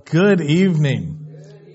Good evening.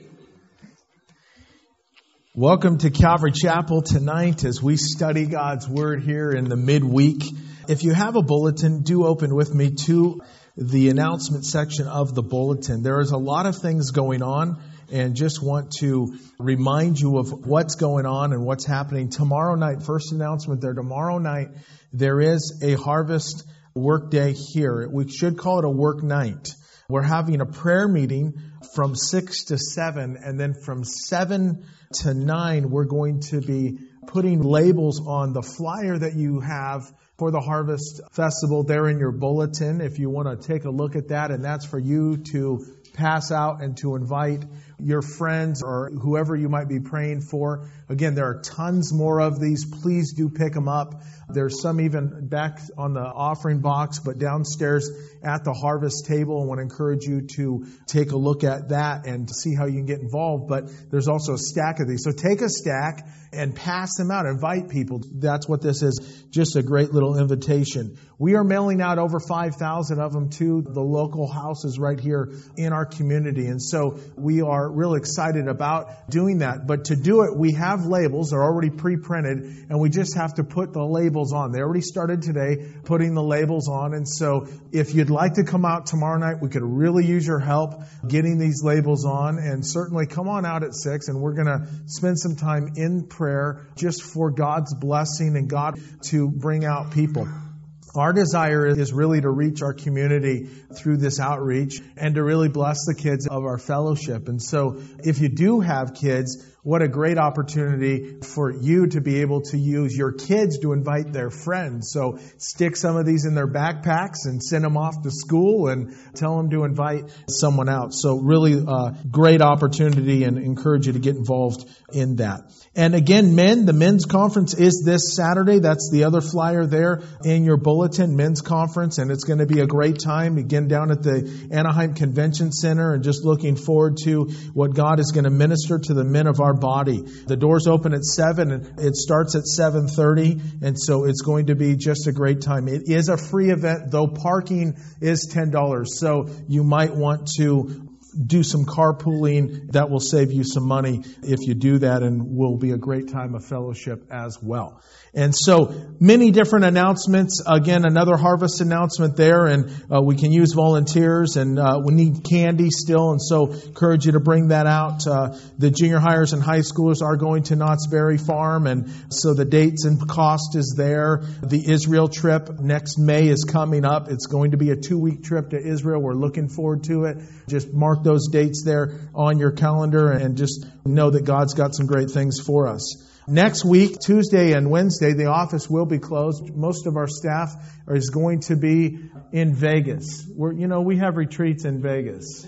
Welcome to Calvary Chapel tonight as we study God's Word here in the midweek. If you have a bulletin, do open with me to the announcement section of the bulletin. There is a lot of things going on and just want to remind you of what's going on and what's happening tomorrow night. First announcement there. Tomorrow night there is a harvest work day here. We should call it a work night. We're having a prayer meeting from 6 to 7, and then from 7 to 9, we're going to be putting labels on the flyer that you have for the Harvest Festival there in your bulletin, if you want to take a look at that, and that's for you to pass out and to invite your friends or whoever you might be praying for. Again, there are tons more of these. Please do pick them up. There's some even back on the offering box, but downstairs at the harvest table. I want to encourage you to take a look at that and to see how you can get involved. But there's also a stack of these. So take a stack and pass them out. Invite people. That's what this is. Just a great little invitation. We are mailing out over 5,000 of them to the local houses right here in our community. And so we are real excited about doing that. But to do it, we have labels. They're already pre-printed, and we just have to put the labels on. They already started today putting the labels on. And so if you'd like to come out tomorrow night, we could really use your help getting these labels on. And certainly come on out at 6, and we're going to spend some time in prayer just for God's blessing and God to bring out people. Our desire is really to reach our community through this outreach and to really bless the kids of our fellowship. And so if you do have kids, what a great opportunity for you to be able to use your kids to invite their friends. So stick some of these in their backpacks and send them off to school and tell them to invite someone out. So really great opportunity, and encourage you to get involved in that. And again, the men's conference is this Saturday. That's the other flyer there in your bulletin, men's conference. And it's going to be a great time, again, down at the Anaheim Convention Center, and just looking forward to what God is going to minister to the men of our body. The doors open at 7 and it starts at 7:30. And so it's going to be just a great time. It is a free event, though parking is $10. So you might want to do some carpooling. That will save you some money if you do that, and will be a great time of fellowship as well. And so many different announcements. Again, another harvest announcement there, and we can use volunteers, and we need candy still, and so encourage you to bring that out. The junior hires and high schoolers are going to Knott's Berry Farm, and so the dates and cost is there. The Israel trip next May is coming up. It's going to be a 2-week trip to Israel. We're looking forward to it. Just mark those dates there on your calendar, and just know that God's got some great things for us. Next week, Tuesday and Wednesday, the office will be closed. Most of our staff is going to be in Vegas. We have retreats in Vegas.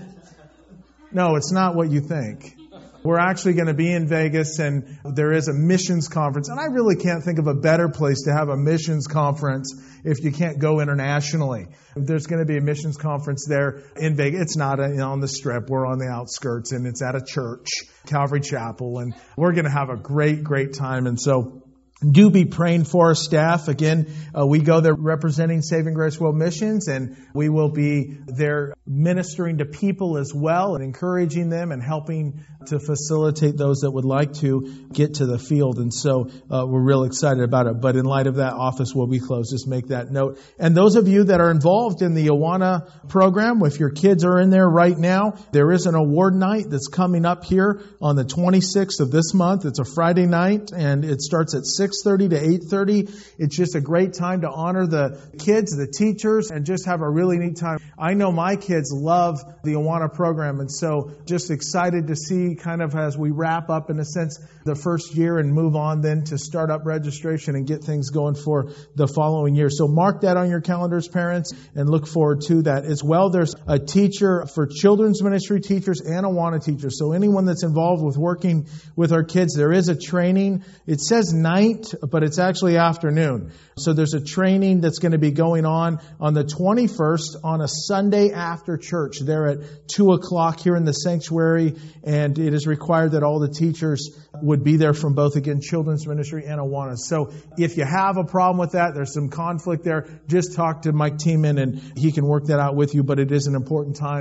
No, it's not what you think. We're actually going to be in Vegas, and there is a missions conference. And I really can't think of a better place to have a missions conference if you can't go internationally. There's going to be a missions conference there in Vegas. It's not on the Strip. We're on the outskirts, and it's at a church, Calvary Chapel. And we're going to have a great, great time. And so do be praying for our staff. Again, we go there representing Saving Grace World Missions, and we will be there ministering to people as well and encouraging them and helping to facilitate those that would like to get to the field. And so we're real excited about it. But in light of that, office will be closed. Just make that note. And those of you that are involved in the Awana program, if your kids are in there right now, there is an award night that's coming up here on the 26th of this month. It's a Friday night, and it starts at 6:30 to 8:30. It's just a great time to honor the kids, the teachers, and just have a really neat time. I know my kids love the Awana program, and so just excited to see kind of as we wrap up, in a sense, the first year and move on then to start up registration and get things going for the following year. So mark that on your calendars, parents, and look forward to that. As well, there's a teacher for children's ministry teachers and Awana teachers. So anyone that's involved with working with our kids, there is a training. It says night, but it's actually afternoon. So there's a training that's going to be going on the 21st on a Sunday after church there at 2 o'clock here in the sanctuary. And it is required that all the teachers would be there from both, again, children's ministry and Awana. So if you have a problem with that, there's some conflict there, just talk to Mike Tiemann and he can work that out with you. But it is an important time, and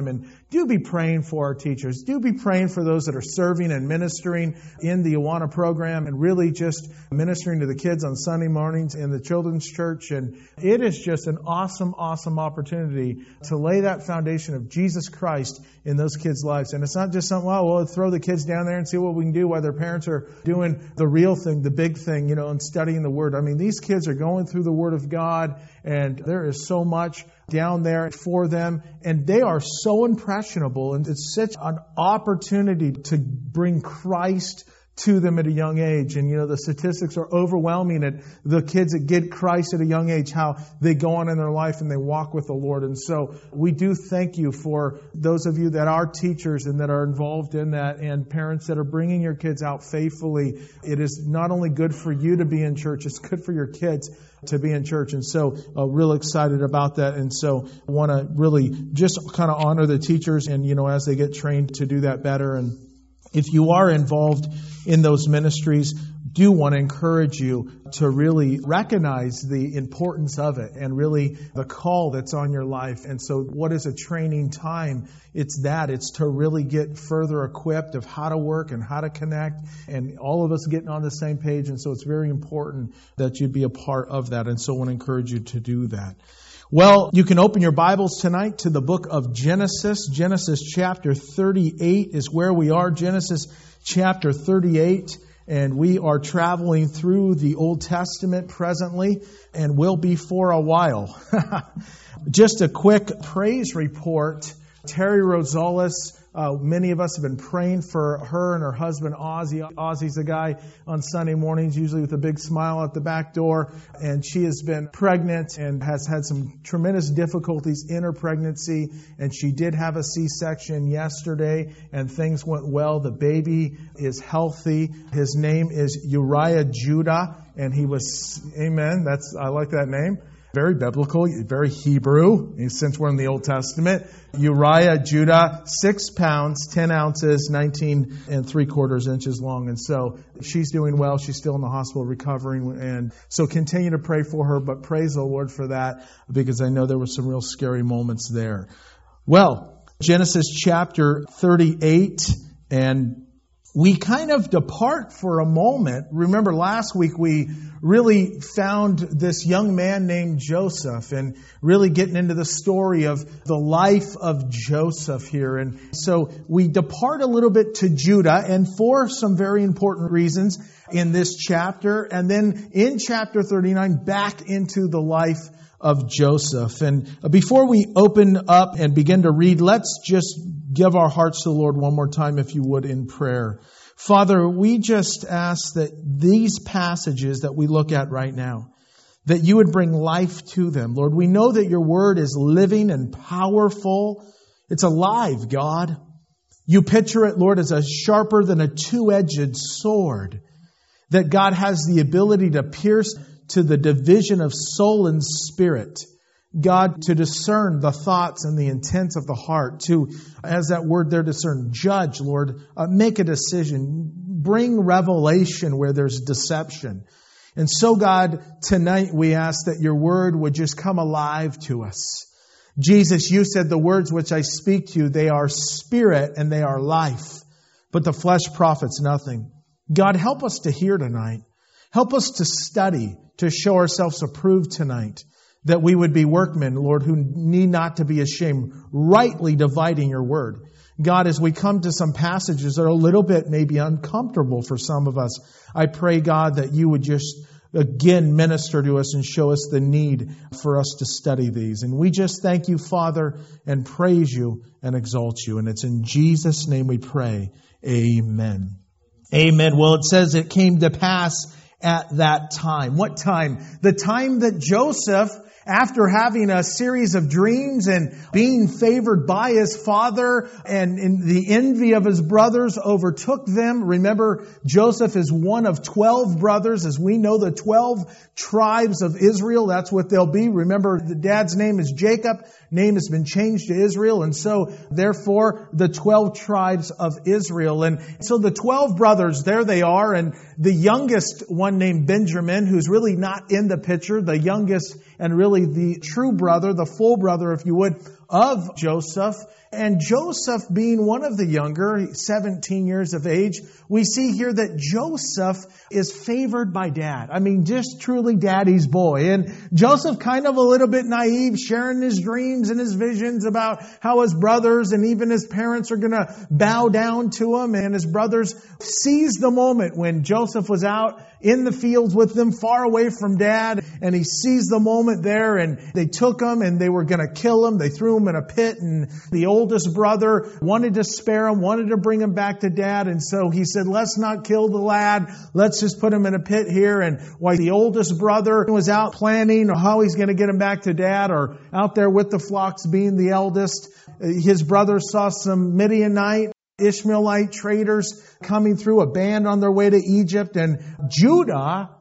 do be praying for our teachers. Do be praying for those that are serving and ministering in the Awana program and really just ministering to the kids on Sunday mornings in the children's church. And it is just an awesome, awesome opportunity to lay that foundation of Jesus Christ in those kids' lives. And it's not just something, well, we'll throw the kids down there and see what we can do while their parents are doing the real thing, the big thing, and studying the Word. I mean, these kids are going through the Word of God, and there is so much down there for them, and they are so impressionable, and it's such an opportunity to bring Christ to them at a young age. And the statistics are overwhelming at the kids that get Christ at a young age, how they go on in their life and they walk with the Lord. And so we do thank you for those of you that are teachers and that are involved in that, and parents that are bringing your kids out faithfully. It is not only good for you to be in church, it's good for your kids to be in church. And so real excited about that. And so want to really just kind of honor the teachers and, as they get trained to do that better. And if you are involved in those ministries, do want to encourage you to really recognize the importance of it and really the call that's on your life. And so what is a training time? It's to really get further equipped of how to work and how to connect, and all of us getting on the same page. And so it's very important that you be a part of that. And so I want to encourage you to do that. Well, you can open your Bibles tonight to the book of Genesis. Genesis chapter 38 is where we are. Genesis chapter 38. And we are traveling through the Old Testament presently, and will be for a while. Just a quick praise report. Terry Rosales, many of us have been praying for her and her husband, Ozzy. Ozzy's a guy on Sunday mornings, usually with a big smile at the back door. And she has been pregnant and has had some tremendous difficulties in her pregnancy. And she did have a C-section yesterday, and things went well. The baby is healthy. His name is Uriah Judah, and he was, amen, I like that name. Very biblical, very Hebrew, since we're in the Old Testament. Uriah Judah, 6 pounds, 10 ounces, 19 3/4 inches long. And so she's doing well. She's still in the hospital recovering. And so continue to pray for her, but praise the Lord for that, because I know there were some real scary moments there. Well, Genesis chapter 38, and we kind of depart for a moment. Remember last week we really found this young man named Joseph, and really getting into the story of the life of Joseph here. And so we depart a little bit to Judah, and for some very important reasons in this chapter. And then in chapter 39, back into the life of Joseph. And before we open up and begin to read, let's just give our hearts to the Lord one more time, if you would, in prayer. Father, we just ask that these passages that we look at right now, that you would bring life to them. Lord, we know that your word is living and powerful. It's alive, God. You picture it, Lord, as a sharper than a two-edged sword, that God has the ability to pierce to the division of soul and spirit. God, to discern the thoughts and the intents of the heart, to, as that word there, discern, judge, Lord, make a decision, bring revelation where there's deception. And so, God, tonight we ask that your word would just come alive to us. Jesus, you said the words which I speak to you, they are spirit and they are life, but the flesh profits nothing. God, help us to hear tonight. Help us to study, to show ourselves approved tonight, that we would be workmen, Lord, who need not to be ashamed, rightly dividing your word. God, as we come to some passages that are a little bit maybe uncomfortable for some of us, I pray, God, that you would just again minister to us and show us the need for us to study these. And we just thank you, Father, and praise you and exalt you. And it's in Jesus' name we pray. Amen. Amen. Well, it says it came to pass at that time. What time? The time that Joseph, after having a series of dreams and being favored by his father, and in the envy of his brothers overtook them. Remember, Joseph is one of 12 brothers. As we know, the 12 tribes of Israel, that's what they'll be. Remember, the dad's name is Jacob. Name has been changed to Israel. And so, therefore, the 12 tribes of Israel. And so the 12 brothers, there they are. And the youngest one named Benjamin, who's really not in the picture, the youngest and really the true brother, the full brother, if you would, of Joseph. And Joseph being one of the younger, 17 years of age, we see here that Joseph is favored by dad. I mean, just truly daddy's boy. And Joseph kind of a little bit naive, sharing his dreams and his visions about how his brothers and even his parents are going to bow down to him. And his brothers seize the moment when Joseph was out in the fields with them, far away from dad. And he seized the moment there, and they took him and they were going to kill him. They threw him in a pit, and the oldest brother wanted to spare him, wanted to bring him back to dad. And so he said, let's not kill the lad. Let's just put him in a pit here. And while the oldest brother was out planning how he's going to get him back to dad, or out there with the flocks being the eldest, his brother saw some Midianite, Ishmaelite traders coming through, a band on their way to Egypt. And Judah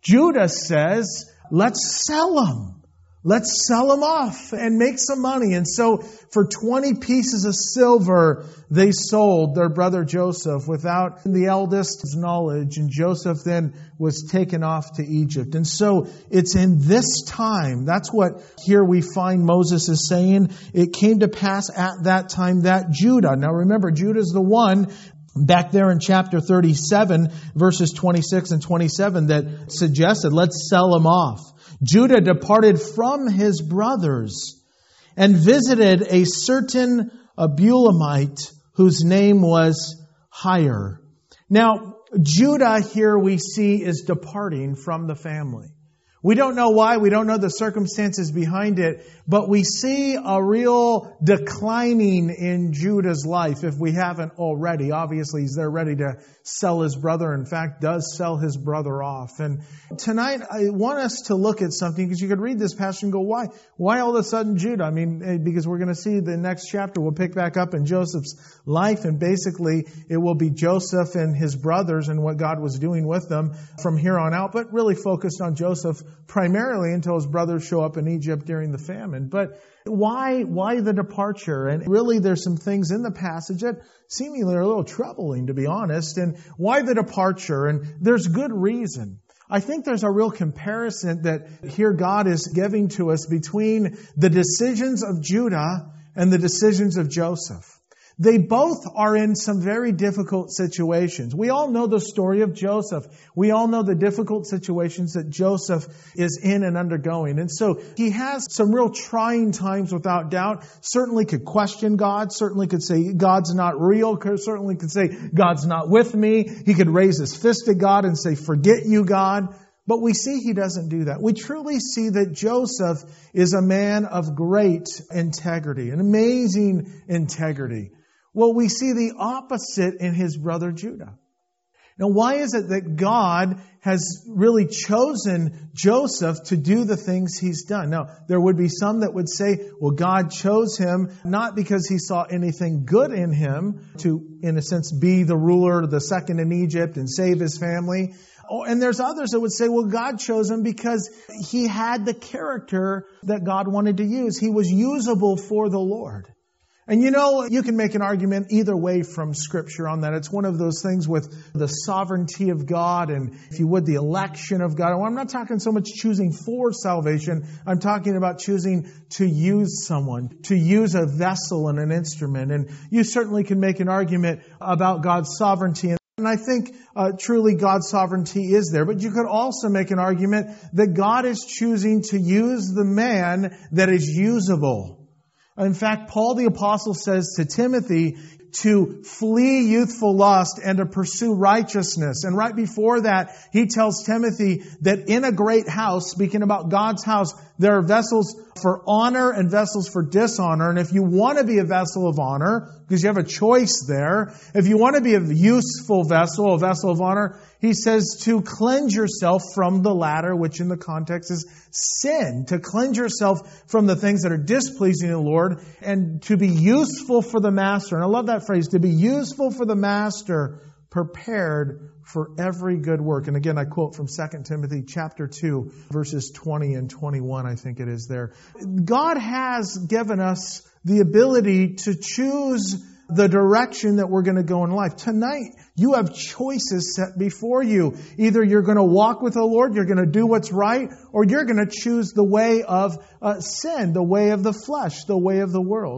says, let's sell them. Let's sell them off and make some money. And so for 20 pieces of silver, they sold their brother Joseph without the eldest's knowledge. And Joseph then was taken off to Egypt. And so it's in this time, that's what here we find Moses is saying. It came to pass at that time that Judah. Now remember, Judah is the one back there in chapter 37, verses 26 and 27 that suggested, let's sell him off. Judah departed from his brothers and visited a certain Abulamite whose name was Hire. Now, Judah here we see is departing from the family. We don't know why, we don't know the circumstances behind it, but we see a real declining in Judah's life if we haven't already. Obviously, he's there ready to sell his brother. In fact, does sell his brother off. And tonight, I want us to look at something, because you could read this passage and go, why? Why all of a sudden Judah? I mean, because we're going to see the next chapter, we'll pick back up in Joseph's life, and basically it will be Joseph and his brothers and what God was doing with them from here on out, but really focused on Joseph primarily until his brothers show up in Egypt during the famine. But why the departure? And really there's some things in the passage that seemingly are a little troubling, to be honest. And why the departure? And there's good reason. I think there's a real comparison that here God is giving to us between the decisions of Judah and the decisions of Joseph. They both are in some very difficult situations. We all know the story of Joseph. We all know the difficult situations that Joseph is in and undergoing. And so he has some real trying times without doubt. Certainly could question God. Certainly could say God's not real. Certainly could say God's not with me. He could raise his fist at God and say, forget you, God. But we see he doesn't do that. We truly see that Joseph is a man of great integrity, an amazing integrity. Well, we see the opposite in his brother Judah. Now, why is it that God has really chosen Joseph to do the things he's done? Now, there would be some that would say, well, God chose him not because he saw anything good in him to, in a sense, be the ruler, the second in Egypt and save his family. And there's others that would say, well, God chose him because he had the character that God wanted to use. He was usable for the Lord. And you know, you can make an argument either way from Scripture on that. It's one of those things with the sovereignty of God and, if you would, the election of God. Well, I'm not talking so much choosing for salvation. I'm talking about choosing to use someone, to use a vessel and an instrument. And you certainly can make an argument about God's sovereignty. And I think truly God's sovereignty is there. But you could also make an argument that God is choosing to use the man that is usable. In fact, Paul the Apostle says to Timothy to flee youthful lust and to pursue righteousness. And right before that, he tells Timothy that in a great house, speaking about God's house, there are vessels for honor and vessels for dishonor. And if you want to be a vessel of honor, because you have a choice there, if you want to be a useful vessel, a vessel of honor, he says to cleanse yourself from the latter, which in the context is sin. To cleanse yourself from the things that are displeasing to the Lord and to be useful for the master. And I love that phrase, to be useful for the master, prepared for every good work. And again, I quote from 2 Timothy chapter 2, verses 20 and 21, I think it is there. God has given us the ability to choose the direction that we're going to go in life. Tonight, you have choices set before you. Either you're going to walk with the Lord, you're going to do what's right, or you're going to choose the way of sin, the way of the flesh, the way of the world.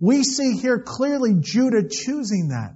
We see here clearly Judah choosing that.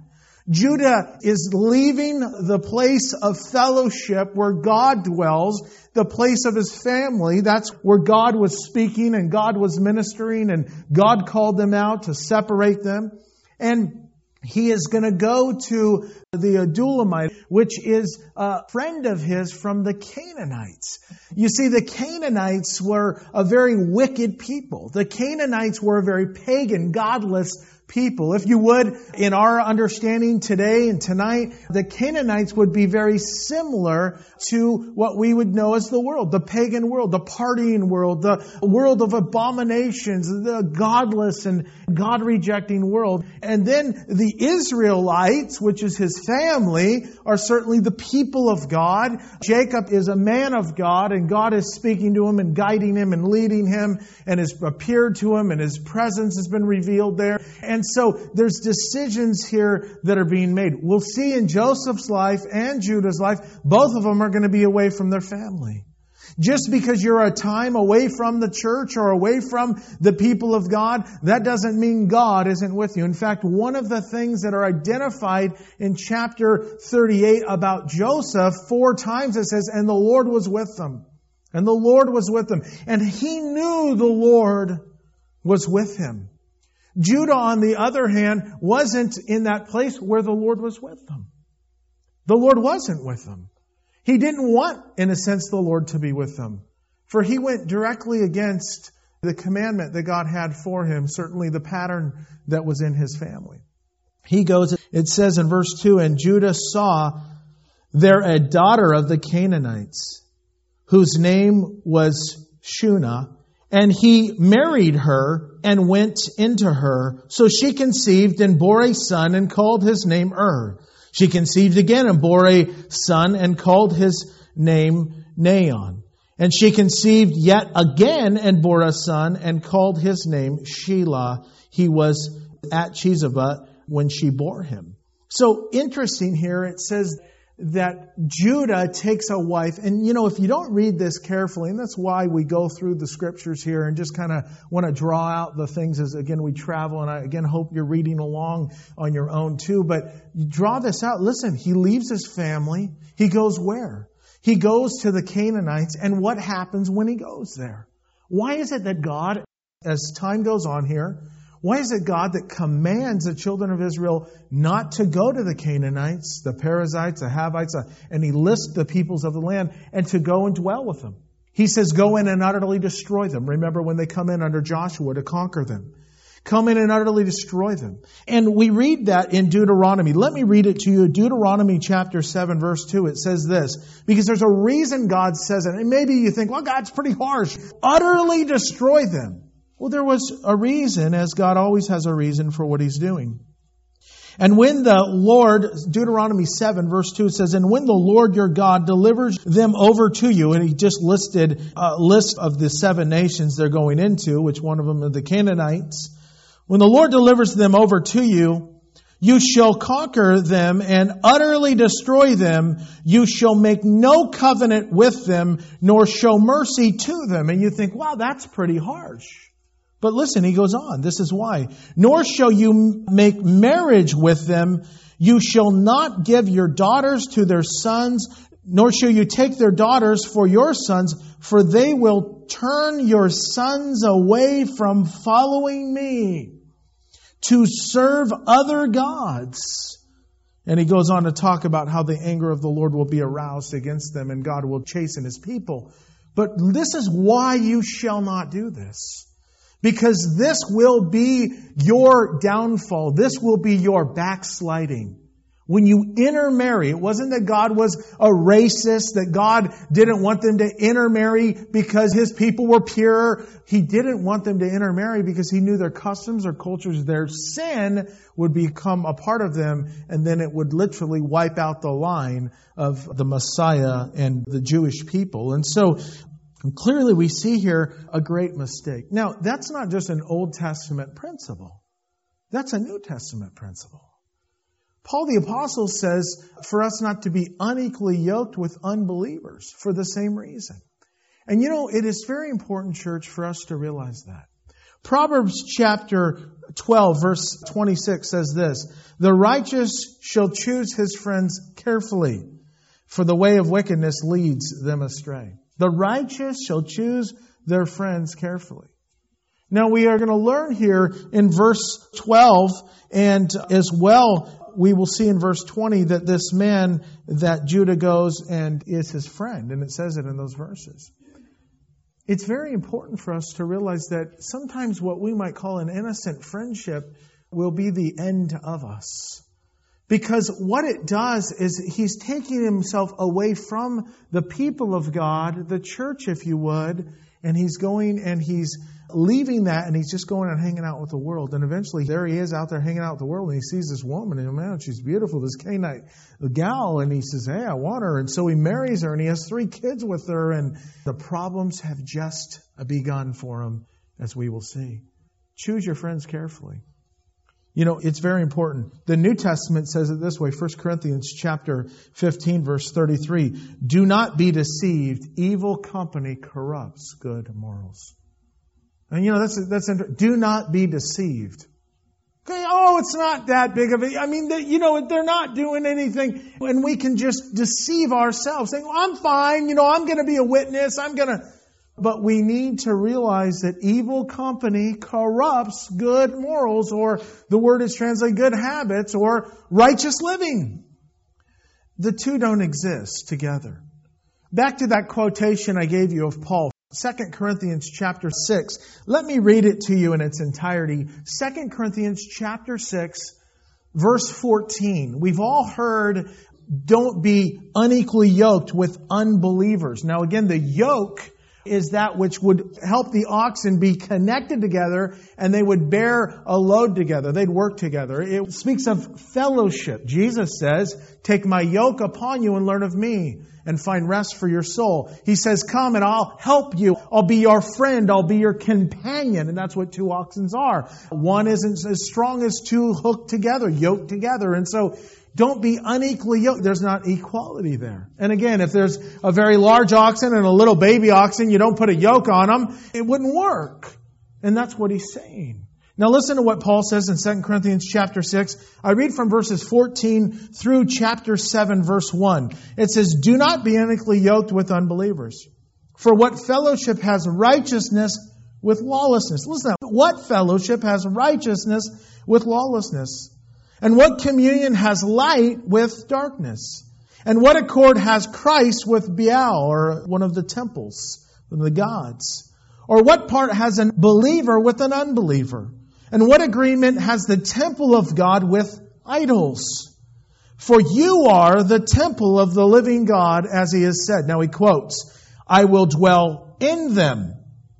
Judah is leaving the place of fellowship where God dwells, the place of his family. That's where God was speaking and God was ministering and God called them out to separate them. And he is going to go to the Adullamite, which is a friend of his from the Canaanites. You see, the Canaanites were a very wicked people. The Canaanites were a very pagan, godless people. If you would, in our understanding today and tonight, the Canaanites would be very similar to what we would know as the world, the pagan world, the partying world, the world of abominations, the godless and God-rejecting world. And then the Israelites, which is his family, are certainly the people of God. Jacob is a man of God, and God is speaking to him and guiding him and leading him and has appeared to him, and his presence has been revealed there. And so there's decisions here that are being made. We'll see in Joseph's life and Judah's life, both of them are going to be away from their family. Just because you're a time away from the church or away from the people of God, that doesn't mean God isn't with you. In fact, one of the things that are identified in chapter 38 about Joseph, 4 times it says, and the Lord was with them. And the Lord was with them. And he knew the Lord was with him. Judah, on the other hand, wasn't in that place where the Lord was with them. The Lord wasn't with them. He didn't want, in a sense, the Lord to be with them. For he went directly against the commandment that God had for him, certainly the pattern that was in his family. He goes, it says in verse 2, and Judah saw there a daughter of the Canaanites, whose name was Shunah, and he married her and went into her. So she conceived and bore a son and called his name She conceived again and bore a son and called his name Nahon. And she conceived yet again and bore a son and called his name Shelah. He was at Cheesebah when she bore him. So interesting here, it says that Judah takes a wife. And if you don't read this carefully, and that's why we go through the scriptures here and just kind of want to draw out the things as, again, we travel. And I, again, hope you're reading along on your own too. But you draw this out. Listen, he leaves his family. He goes where? He goes to the Canaanites. And what happens when he goes there? Why is it that God, as time goes on here, why is it God that commands the children of Israel not to go to the Canaanites, the Perizzites, the Havites, and he lists the peoples of the land, and to go and dwell with them? He says, go in and utterly destroy them. Remember when they come in under Joshua to conquer them. Come in and utterly destroy them. And we read that in Deuteronomy. Let me read it to you. Deuteronomy chapter 7, verse 2. It says this, because there's a reason God says it. And maybe you think, well, God's pretty harsh. Utterly destroy them. Well, there was a reason, as God always has a reason for what He's doing. And when the Lord, Deuteronomy 7 verse 2 says, and when the Lord your God delivers them over to you, and He just listed a list of the 7 nations they're going into, which one of them are the Canaanites. When the Lord delivers them over to you, you shall conquer them and utterly destroy them. You shall make no covenant with them, nor show mercy to them. And you think, wow, that's pretty harsh. But listen, he goes on. This is why. Nor shall you make marriage with them. You shall not give your daughters to their sons, nor shall you take their daughters for your sons, for they will turn your sons away from following me to serve other gods. And he goes on to talk about how the anger of the Lord will be aroused against them and God will chasten His people. But this is why you shall not do this. Because this will be your downfall. This will be your backsliding. When you intermarry, it wasn't that God was a racist, that God didn't want them to intermarry because His people were pure. He didn't want them to intermarry because He knew their customs, their cultures, their sin would become a part of them, and then it would literally wipe out the line of the Messiah and the Jewish people. And so, clearly we see here a great mistake. Now, that's not just an Old Testament principle. That's a New Testament principle. Paul the Apostle says for us not to be unequally yoked with unbelievers for the same reason. And it is very important, church, for us to realize that. Proverbs chapter 12, verse 26 says this, "The righteous shall choose his friends carefully, for the way of wickedness leads them astray." The righteous shall choose their friends carefully. Now we are going to learn here in verse 12, and as well we will see in verse 20 that this man that Judah goes and is his friend, and it says it in those verses. It's very important for us to realize that sometimes what we might call an innocent friendship will be the end of us. Because what it does is he's taking himself away from the people of God, the church, if you would, and he's going and he's leaving that and he's just going and hanging out with the world. And eventually there he is out there hanging out with the world and he sees this woman and man, she's beautiful, this Canaanite gal, and he says, "Hey, I want her." And so he marries her and he has 3 kids with her, and the problems have just begun for him, as we will see. Choose your friends carefully. You know, it's very important. The New Testament says it this way, 1 Corinthians chapter 15, verse 33. "Do not be deceived. Evil company corrupts good morals." And you know, that's do not be deceived. Okay, it's not that big of a, I mean, they're not doing anything. And we can just deceive ourselves, saying, "I'm fine, I'm going to be a witness, But we need to realize that evil company corrupts good morals, or the word is translated good habits, or righteous living. The two don't exist together. Back to that quotation I gave you of Paul, 2 Corinthians chapter 6. Let me read it to you in its entirety. 2 Corinthians chapter 6, verse 14. We've all heard, don't be unequally yoked with unbelievers. Now again, the yoke is that which would help the oxen be connected together and they would bear a load together. They'd work together. It speaks of fellowship. Jesus says, "Take my yoke upon you and learn of me and find rest for your soul." He says, "Come and I'll help you. I'll be your friend. I'll be your companion." And that's what 2 oxen are. One isn't as strong as 2 hooked together, yoked together. And so don't be unequally yoked. There's not equality there. And again, if there's a very large oxen and a little baby oxen, you don't put a yoke on them, it wouldn't work. And that's what he's saying. Now listen to what Paul says in 2 Corinthians chapter 6. I read from verses 14 through chapter 7, verse 1. It says, "Do not be unequally yoked with unbelievers. For what fellowship has righteousness with lawlessness?" Listen, what fellowship has righteousness with lawlessness? "And what communion has light with darkness? And what accord has Christ with Baal," or one of the temples, one of the gods? "Or what part has a believer with an unbeliever? And what agreement has the temple of God with idols? For you are the temple of the living God, as he has said." Now he quotes, "I will dwell in them."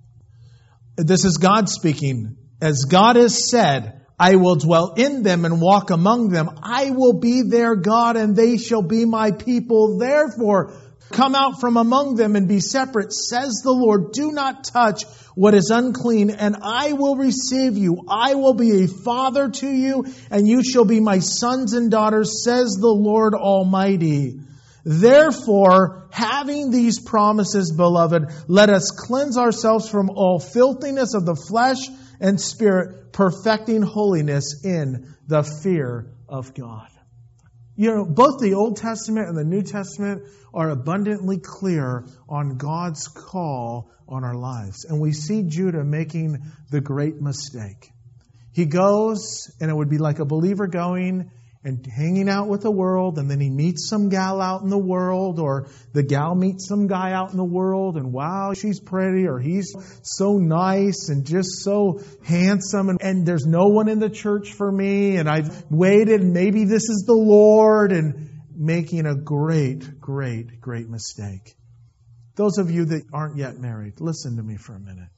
This is God speaking. "As God has said, I will dwell in them and walk among them. I will be their God and they shall be my people. Therefore, come out from among them and be separate, says the Lord. Do not touch what is unclean, and I will receive you. I will be a father to you, and you shall be my sons and daughters, says the Lord Almighty. Therefore, having these promises, beloved, let us cleanse ourselves from all filthiness of the flesh and spirit, perfecting holiness in the fear of God." Both the Old Testament and the New Testament are abundantly clear on God's call on our lives. And we see Judah making the great mistake. He goes, and it would be like a believer going and hanging out with the world, and then he meets some gal out in the world, or the gal meets some guy out in the world, and wow, she's pretty, or he's so nice and just so handsome, and there's no one in the church for me, and I've waited, and maybe this is the Lord, and making a great, great, great mistake. Those of you that aren't yet married, listen to me for a minute.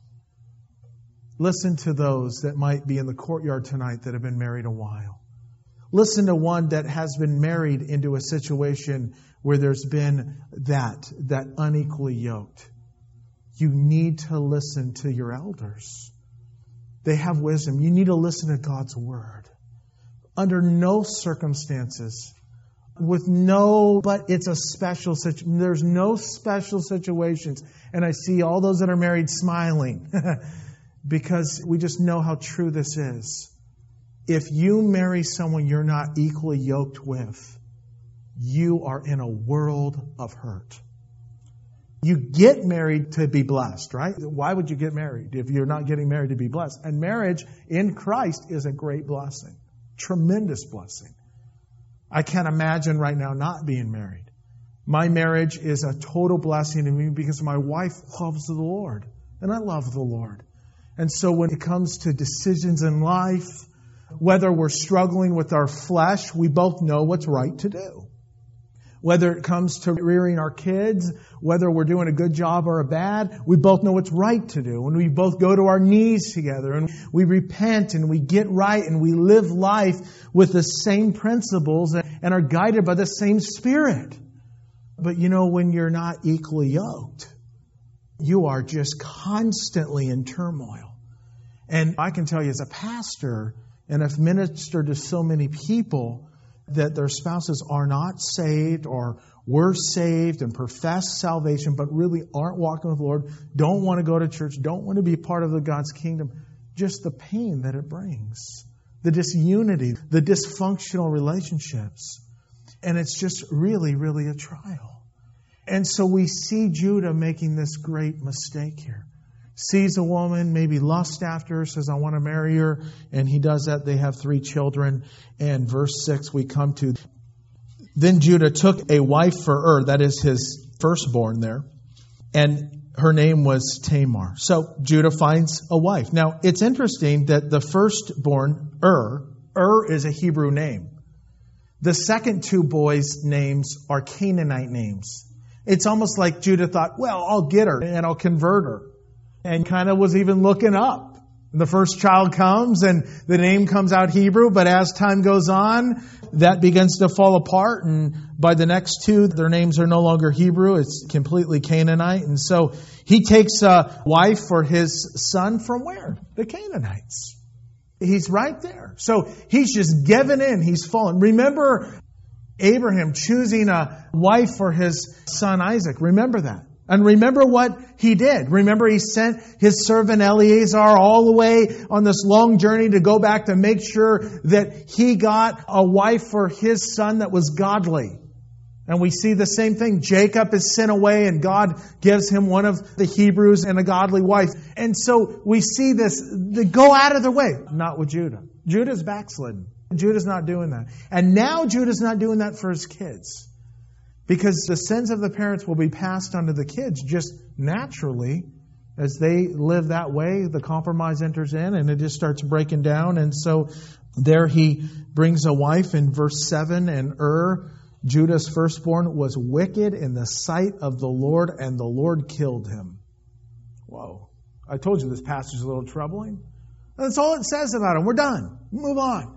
Listen to those that might be in the courtyard tonight that have been married a while. Listen to one that has been married into a situation where there's been that unequally yoked. You need to listen to your elders. They have wisdom. You need to listen to God's word. Under no circumstances, but it's a special situation. There's no special situations. And I see all those that are married smiling. because we just know how true this is. If you marry someone you're not equally yoked with, you are in a world of hurt. You get married to be blessed, right? Why would you get married if you're not getting married to be blessed? And marriage in Christ is a great blessing. Tremendous blessing. I can't imagine right now not being married. My marriage is a total blessing to me because my wife loves the Lord. And I love the Lord. And so when it comes to decisions in life, whether we're struggling with our flesh, we both know what's right to do. Whether it comes to rearing our kids, whether we're doing a good job or a bad, we both know what's right to do. And we both go to our knees together and we repent and we get right and we live life with the same principles and are guided by the same Spirit. But when you're not equally yoked, you are just constantly in turmoil. And I can tell you as a pastor, and I've ministered to so many people that their spouses are not saved or were saved and profess salvation, but really aren't walking with the Lord, don't want to go to church, don't want to be part of God's kingdom. Just the pain that it brings, the disunity, the dysfunctional relationships. And it's just really, really a trial. And so we see Judah making this great mistake here. Sees a woman, maybe lusts after her, says, I want to marry her. And he does that. They have 3 children. And verse 6 we come to. Then Judah took a wife for that is his firstborn there. And her name was Tamar. So Judah finds a wife. Now, it's interesting that the firstborn, Ur is a Hebrew name. The second 2 boys' names are Canaanite names. It's almost like Judah thought, well, I'll get her and I'll convert her. And kind of was even looking up. The first child comes and the name comes out Hebrew, but as time goes on, that begins to fall apart. And by the next 2, their names are no longer Hebrew. It's completely Canaanite. And so he takes a wife for his son from where? The Canaanites. He's right there. So he's just given in. He's fallen. Remember Abraham choosing a wife for his son Isaac. Remember that. And remember what he did. Remember he sent his servant Eliezer all the way on this long journey to go back to make sure that he got a wife for his son that was godly. And we see the same thing. Jacob is sent away and God gives him one of the Hebrews and a godly wife. And so we see this, they go out of their way. Not with Judah. Judah's backslidden. Judah's not doing that. And now Judah's not doing that for his kids. Because the sins of the parents will be passed on to the kids just naturally. As they live that way, the compromise enters in and it just starts breaking down. And so there he brings a wife in verse 7. And Judah's firstborn, was wicked in the sight of the Lord, and the Lord killed him. Whoa. I told you this passage is a little troubling. That's all it says about him. We're done. Move on.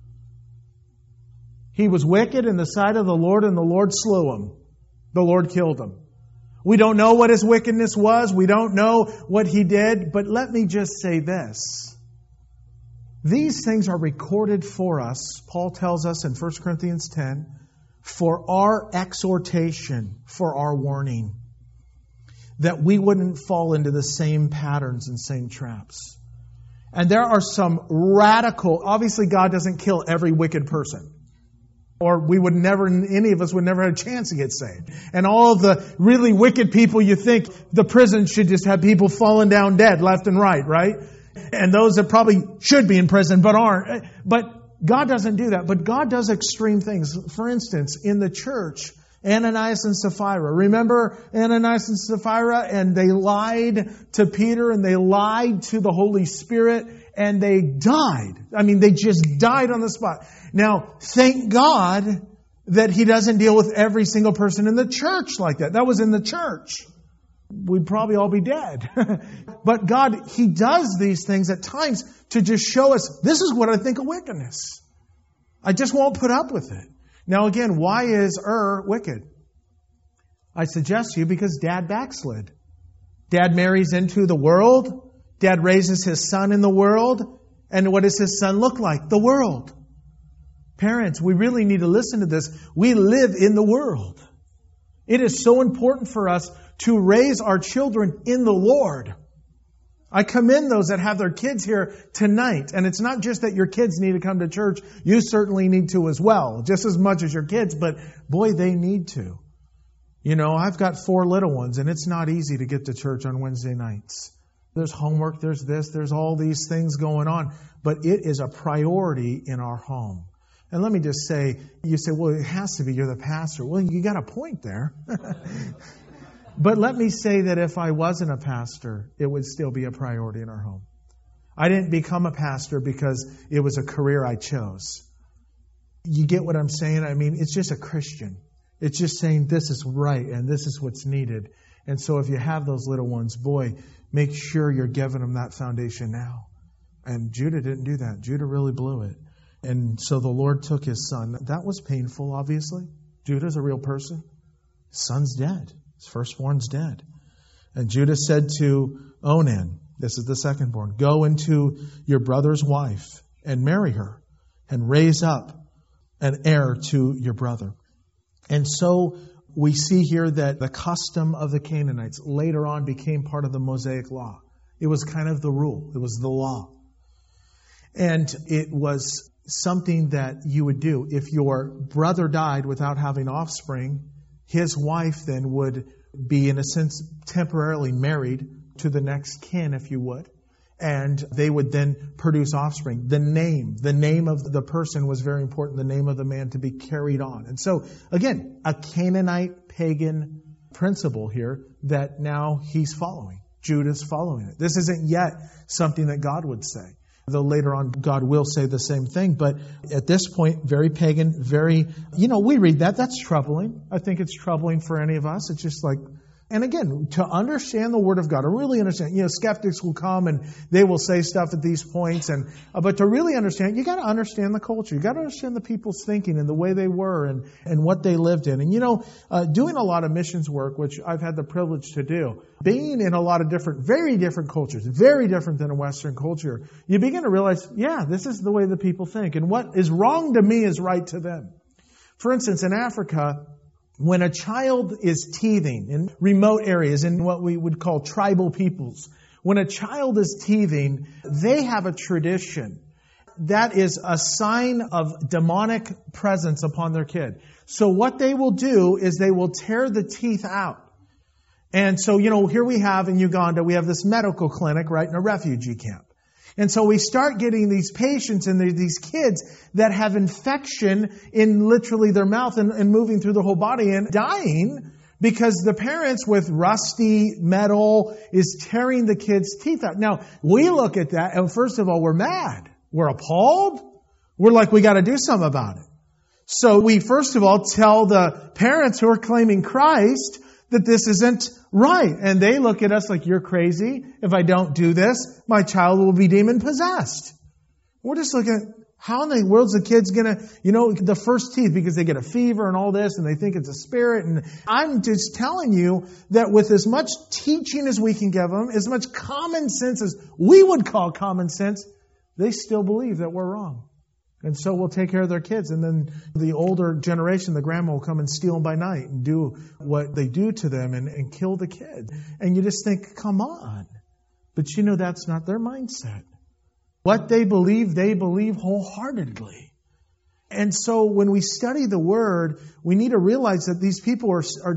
He was wicked in the sight of the Lord, and the Lord slew him. The Lord killed him. We don't know what his wickedness was. We don't know what he did. But let me just say this. These things are recorded for us, Paul tells us in 1 Corinthians 10, for our exhortation, for our warning, that we wouldn't fall into the same patterns and same traps. And there are some radical, obviously God doesn't kill every wicked person. Or we would never, any of us would never have a chance to get saved. And all of the really wicked people, you think the prison should just have people falling down dead left and right? And those that probably should be in prison but aren't. But God doesn't do that. But God does extreme things. For instance, in the church, Ananias and Sapphira. Remember Ananias and Sapphira? And they lied to Peter and they lied to the Holy Spirit and they died. I mean, they just died on the spot. Now, thank God that He doesn't deal with every single person in the church like that. That was in the church. We'd probably all be dead. But God, He does these things at times to just show us, this is what I think of wickedness. I just won't put up with it. Now again, why is wicked? I suggest to you because Dad backslid. Dad marries into the world. Dad raises his son in the world. And what does his son look like? The world. Parents, we really need to listen to this. We live in the world. It is so important for us to raise our children in the Lord. I commend those that have their kids here tonight. And it's not just that your kids need to come to church. You certainly need to as well, just as much as your kids. But boy, they need to. You know, I've got 4 little ones, and it's not easy to get to church on Wednesday nights. There's homework, there's this, there's all these things going on. But it is a priority in our home. And let me just say, you say, well, it has to be, you're the pastor. Well, you got a point there. But let me say that if I wasn't a pastor, it would still be a priority in our home. I didn't become a pastor because it was a career I chose. You get what I'm saying? I mean, it's just a Christian. It's just saying this is right and this is what's needed. And so if you have those little ones, boy, make sure you're giving them that foundation now. And Judah didn't do that. Judah really blew it. And so the Lord took his son. That was painful, obviously. Judah's a real person. His son's dead. His firstborn's dead. And Judah said to Onan, this is the secondborn, go into your brother's wife and marry her and raise up an heir to your brother. And so we see here that the custom of the Canaanites later on became part of the Mosaic law. It was kind of the rule. It was the law. And it was something that you would do. If your brother died without having offspring, his wife then would be, in a sense, temporarily married to the next kin, if you would. And they would then produce offspring. The name of the person was very important, the name of the man to be carried on. And so, again, a Canaanite pagan principle here that now he's following. Judah's following it. This isn't yet something that God would say. Though later on God will say the same thing. But at this point, very pagan, very, we read that. That's troubling. I think it's troubling for any of us. It's just like, and again, to understand the Word of God, to really understand, skeptics will come and they will say stuff at these points. But to really understand, you got to understand the culture. You got to understand the people's thinking and the way they were and what they lived in. And doing a lot of missions work, which I've had the privilege to do, being in a lot of very different cultures, very different than a Western culture, you begin to realize, this is the way the people think. And what is wrong to me is right to them. For instance, in Africa, when a child is teething in remote areas, in what we would call tribal peoples, when a child is teething, they have a tradition that is a sign of demonic presence upon their kid. So what they will do is they will tear the teeth out. And so, here we have in Uganda, we have this medical clinic right in a refugee camp. And so we start getting these patients and these kids that have infection in literally their mouth and moving through the whole body and dying because the parents with rusty metal is tearing the kids' teeth out. Now, we look at that and first of all, we're mad. We're appalled. We're like, we got to do something about it. So we first of all tell the parents who are claiming Christ that this isn't right. And they look at us like, you're crazy. If I don't do this, my child will be demon possessed. We're just looking at how in the world's the kid's going to, the first teeth, because they get a fever and all this and they think it's a spirit. And I'm just telling you that with as much teaching as we can give them, as much common sense as we would call common sense, they still believe that we're wrong. And so we'll take care of their kids. And then the older generation, the grandma will come and steal them by night and do what they do to them and kill the kid. And you just think, come on. But that's not their mindset. What they believe wholeheartedly. And so when we study the Word, we need to realize that these people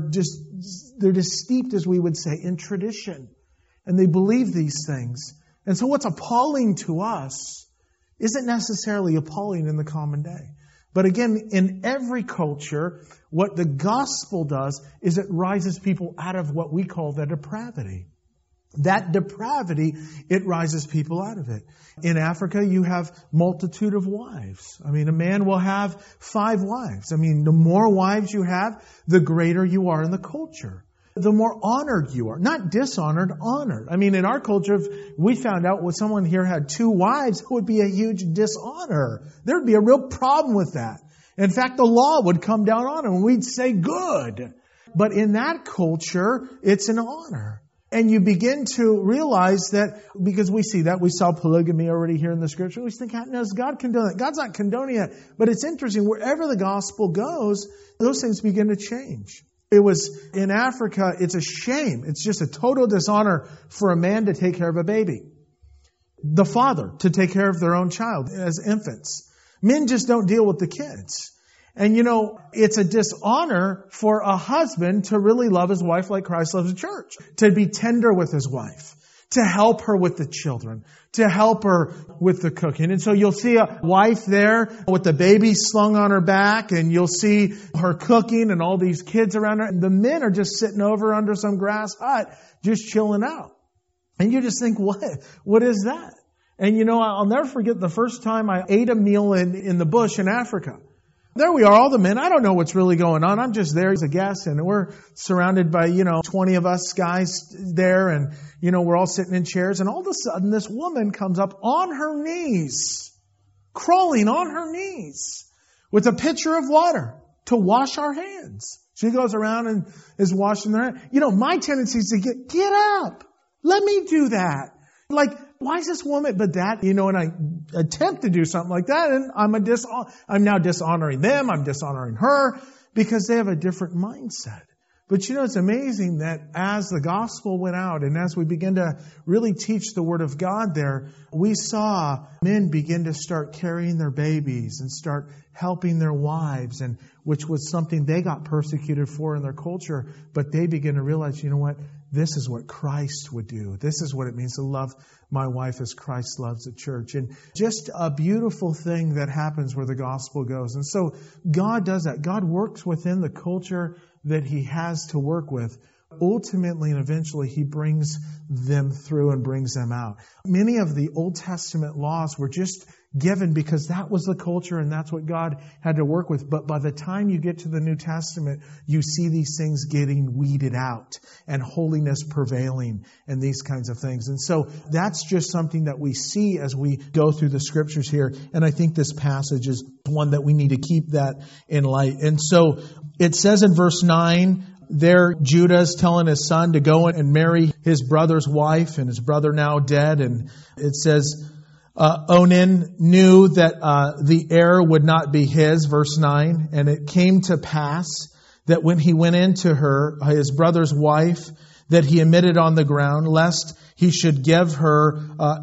they're just steeped, as we would say, in tradition. And they believe these things. And so what's appalling to us isn't necessarily appalling in the common day. But again, in every culture, what the gospel does is it rises people out of what we call the depravity. That depravity, it rises people out of it. In Africa, you have multitude of wives. A man will have 5 wives. The more wives you have, the greater you are in the culture. The more honored you are. Not dishonored, honored. In our culture, if we found out when someone here had 2 wives, it would be a huge dishonor. There'd be a real problem with that. In fact, the law would come down on them and we'd say good. But in that culture, it's an honor. And you begin to realize that, because we see that, we saw polygamy already here in the Scripture. We think, does God condone that? God's not condoning it. But it's interesting, wherever the gospel goes, those things begin to change. It was in Africa, it's a shame. It's just a total dishonor for a man to take care of a baby. The father to take care of their own child as infants. Men just don't deal with the kids. And it's a dishonor for a husband to really love his wife like Christ loves the church. To be tender with his wife. To help her with the children. To help her with the cooking. And so you'll see a wife there with the baby slung on her back, and you'll see her cooking and all these kids around her. And the men are just sitting over under some grass hut, just chilling out. And you just think, what is that? And I'll never forget the first time I ate a meal in the bush in Africa. There we are, all the men. I don't know what's really going on. I'm just there as a guest, and we're surrounded by, 20 of us guys there, and, we're all sitting in chairs, and all of a sudden this woman comes up on her knees, crawling on her knees, with a pitcher of water to wash our hands. She goes around and is washing their hands. My tendency is to get up. Let me do that. Why is this woman, but that, and I attempt to do something like that, and I'm now dishonoring them, I'm dishonoring her, because they have a different mindset. But it's amazing that as the gospel went out, and as we begin to really teach the Word of God there, we saw men begin to start carrying their babies and start helping their wives, and which was something they got persecuted for in their culture, but they begin to realize, this is what Christ would do. This is what it means to love my wife as Christ loves the church. And just a beautiful thing that happens where the gospel goes. And so God does that. God works within the culture that He has to work with. Ultimately and eventually He brings them through and brings them out. Many of the Old Testament laws were just given because that was the culture and that's what God had to work with. But by the time you get to the New Testament, you see these things getting weeded out and holiness prevailing and these kinds of things. And so that's just something that we see as we go through the scriptures here. And I think this passage is one that we need to keep that in light. And so it says in verse 9, there Judah is telling his son to go and marry his brother's wife, and his brother now dead. And it says, Onan knew that the heir would not be his, verse 9. And it came to pass that when he went into her, his brother's wife, that he emitted on the ground, lest he should give her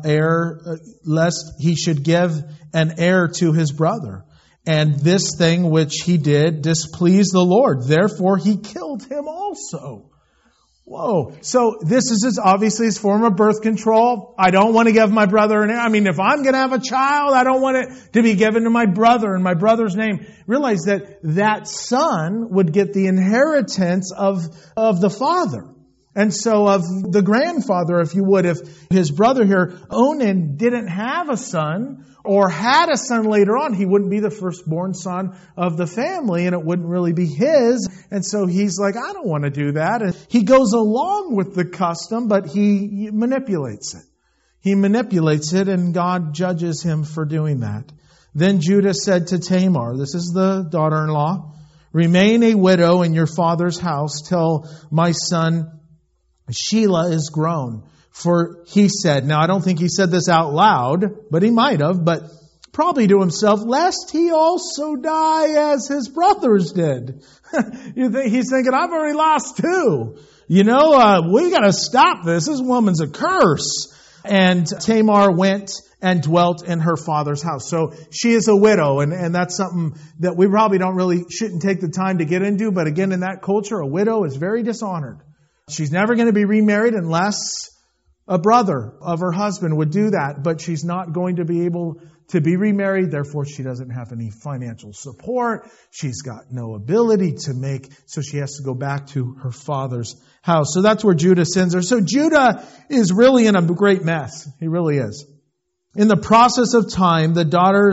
lest he should give an heir to his brother. And this thing which he did displeased the Lord. Therefore he killed him also. Whoa. So this is obviously his form of birth control. I don't want to give my brother an heir. If I'm going to have a child, I don't want it to be given to my brother in my brother's name. Realize that son would get the inheritance of the father. And so of the grandfather, if you would, if his brother here, Onan, didn't have a son or had a son later on, he wouldn't be the firstborn son of the family and it wouldn't really be his. And so he's like, I don't want to do that. And he goes along with the custom, but he manipulates it. He manipulates it and God judges him for doing that. Then Judah said to Tamar, this is the daughter-in-law, remain a widow in your father's house till my son Shelah is grown. For he said, now I don't think he said this out loud, but he might have, but probably to himself, lest he also die as his brothers did. He's thinking, I've already lost two. We got to stop this. This woman's a curse. And Tamar went and dwelt in her father's house. So she is a widow, and that's something that we probably shouldn't take the time to get into. But again, in that culture, a widow is very dishonored. She's never going to be remarried unless a brother of her husband would do that, but she's not going to be able to be remarried. Therefore, she doesn't have any financial support. She's got no ability to make, so she has to go back to her father's house. So that's where Judah sends her. So Judah is really in a great mess. He really is. In the process of time, the daughter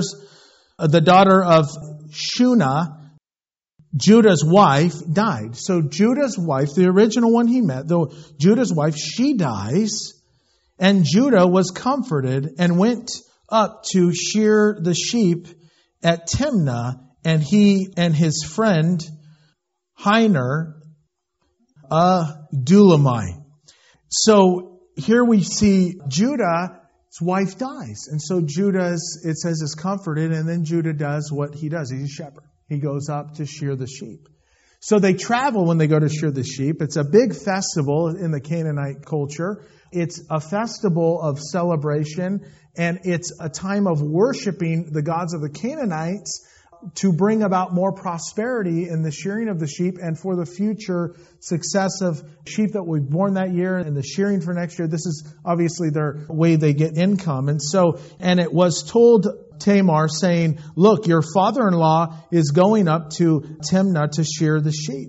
of Shunah, Judah's wife, died. So Judah's wife, the original one he met, though Judah's wife, she dies. And Judah was comforted and went up to shear the sheep at Timnah. And he and his friend Hiner, Dulamite. So here we see Judah's wife dies. And so Judah, it says, is comforted. And then Judah does what he does. He's a shepherd. He goes up to shear the sheep. So they travel when they go to shear the sheep. It's a big festival in the Canaanite culture. It's a festival of celebration, and it's a time of worshiping the gods of the Canaanites to bring about more prosperity in the shearing of the sheep and for the future success of sheep that we've born that year and the shearing for next year. This is obviously their way they get income. And it was told Tamar saying, look, your father-in-law is going up to Timnah to shear the sheep.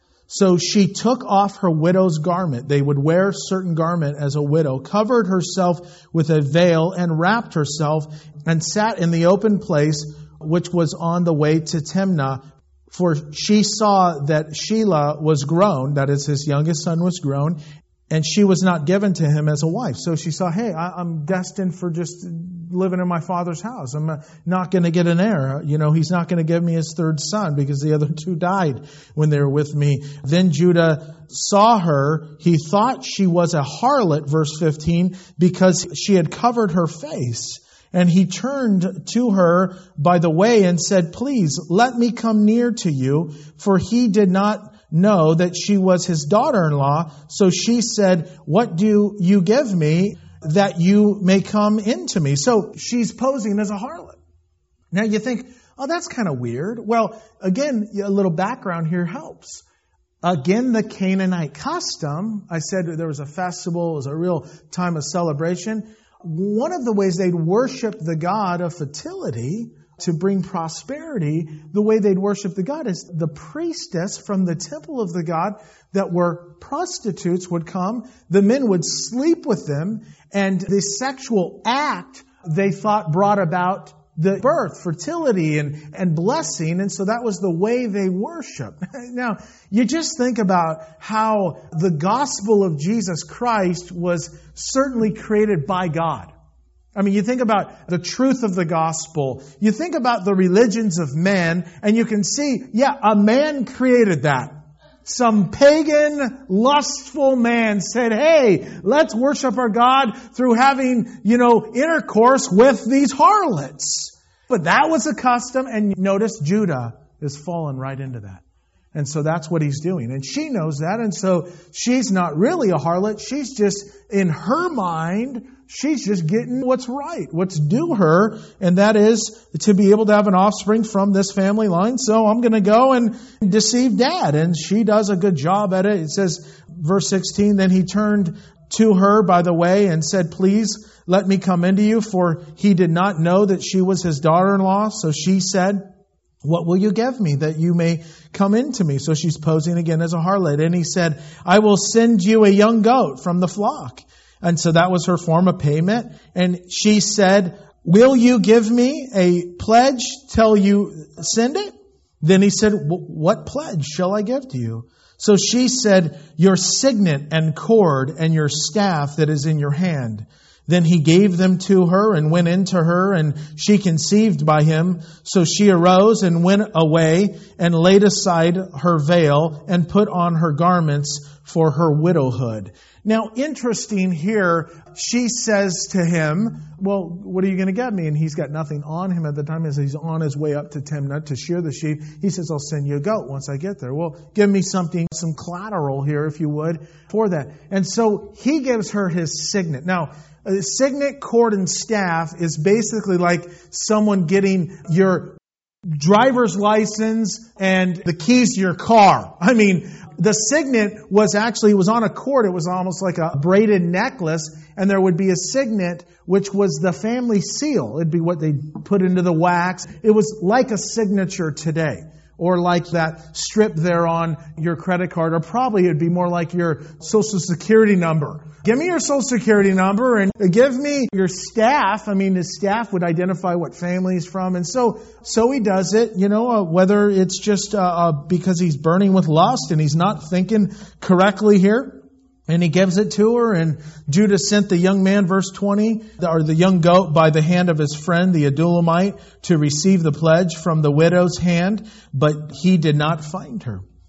So she took off her widow's garment. They would wear a certain garment as a widow, covered herself with a veil and wrapped herself and sat in the open place which was on the way to Timnah, for she saw that Shelah was grown, that is, his youngest son was grown, and she was not given to him as a wife. So she saw, hey, I'm destined for just living in my father's house. I'm not going to get an heir. He's not going to give me his third son because the other two died when they were with me. Then Judah saw her. He thought she was a harlot, verse 15, because she had covered her face. And he turned to her by the way and said, please, let me come near to you. For he did not know that she was his daughter-in-law. So she said, what do you give me that you may come into me? So she's posing as a harlot. Now you think, oh, that's kind of weird. Well, again, a little background here helps. Again, the Canaanite custom, I said there was a festival, it was a real time of celebration. One of the ways they'd worship the god of fertility to bring prosperity, the way they'd worship the god is the priestess from the temple of the god that were prostitutes would come. The men would sleep with them, and the sexual act they thought brought about the birth, fertility, and blessing. And so that was the way they worshiped. Now, you just think about how the gospel of Jesus Christ was certainly created by God. I mean, you think about the truth of the gospel. You think about the religions of men, and you can see, a man created that. Some pagan, lustful man said, hey, let's worship our God through having, intercourse with these harlots. But that was a custom, and notice Judah is fallen right into that. And so that's what he's doing. And she knows that, and so she's not really a harlot. She's just, in her mind, she's just getting what's right, what's due her, and that is to be able to have an offspring from this family line. So I'm going to go and deceive Dad. And she does a good job at it. It says, verse 16, then he turned to her by the way and said, please let me come into you, for he did not know that she was his daughter-in-law. So she said, what will you give me that you may come into me? So she's posing again as a harlot. And he said, I will send you a young goat from the flock. And so that was her form of payment. And she said, will you give me a pledge till you send it? Then he said, what pledge shall I give to you? So she said, your signet and cord and your staff that is in your hand. Then he gave them to her and went into her, and she conceived by him. So she arose and went away and laid aside her veil and put on her garments for her widowhood. Now, interesting here, she says to him, well, what are you going to get me? And he's got nothing on him at the time as he's on his way up to Timnah to shear the sheep. He says, I'll send you a goat once I get there. Well, give me something, some collateral here, if you would, for that. And so he gives her his signet. Now, a signet, cord, and staff is basically like someone getting your driver's license and the keys to your car. I mean, the signet was on a cord. It was almost like a braided necklace, and there would be a signet, which was the family seal. It'd be what they put into the wax. It was like a signature today, or like that strip there on your credit card, or probably it'd be more like your Social Security number. Give me your Social Security number and give me your staff. I mean, his staff would identify what family he's from. And so he does it, whether it's just because he's burning with lust and he's not thinking correctly here. And he gives it to her, and Judah sent the young man, verse 20, or the young goat by the hand of his friend, the Adullamite, to receive the pledge from the widow's hand, but he did not find her.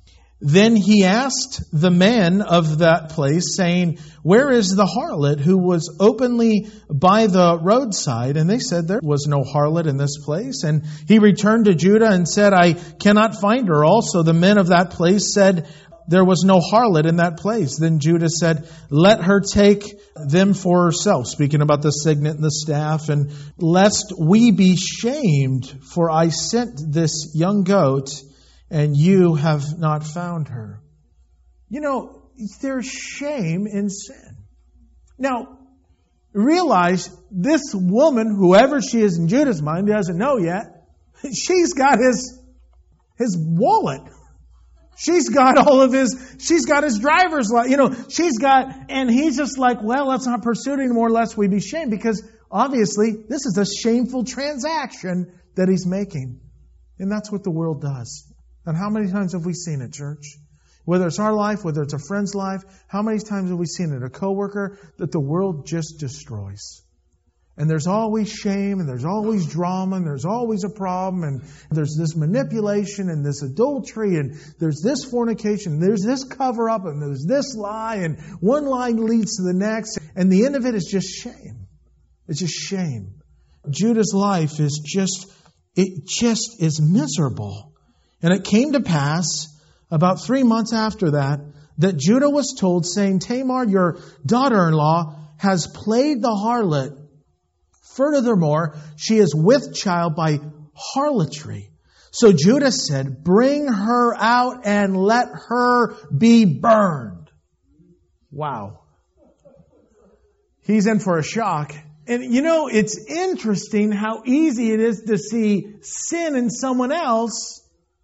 Then he asked the men of that place, saying, "Where is the harlot who was openly by the roadside?" And they said, "There was no harlot in this place." And he returned to Judah and said, "I cannot find her." Also the men of that place said, "There was no harlot in that place." Then Judah said, "Let her take them for herself," speaking about the signet and the staff, "and lest we be shamed, for I sent this young goat, and you have not found her." You know, there's shame in sin. Now, realize this woman, whoever she is in Judah's mind, doesn't know yet. She's got his wallet. She's got she's got his driver's license, and he's just like, well, let's not pursue it anymore lest we be shamed, because obviously this is a shameful transaction that he's making. And that's what the world does. And how many times have we seen it, church? Whether it's our life, whether it's a friend's life, how many times have we seen it, a coworker, that the world just destroys? And there's always shame, and there's always drama, and there's always a problem, and there's this manipulation, and this adultery, and there's this fornication, and there's this cover-up, and there's this lie, and one lie leads to the next, and the end of it is just shame. It's just shame. Judah's life is just miserable. And it came to pass, about 3 months after that Judah was told, saying, "Tamar, your daughter-in-law, has played the harlot. Furthermore, she is with child by harlotry." So Judah said, "Bring her out and let her be burned." Wow. He's in for a shock. And it's interesting how easy it is to see sin in someone else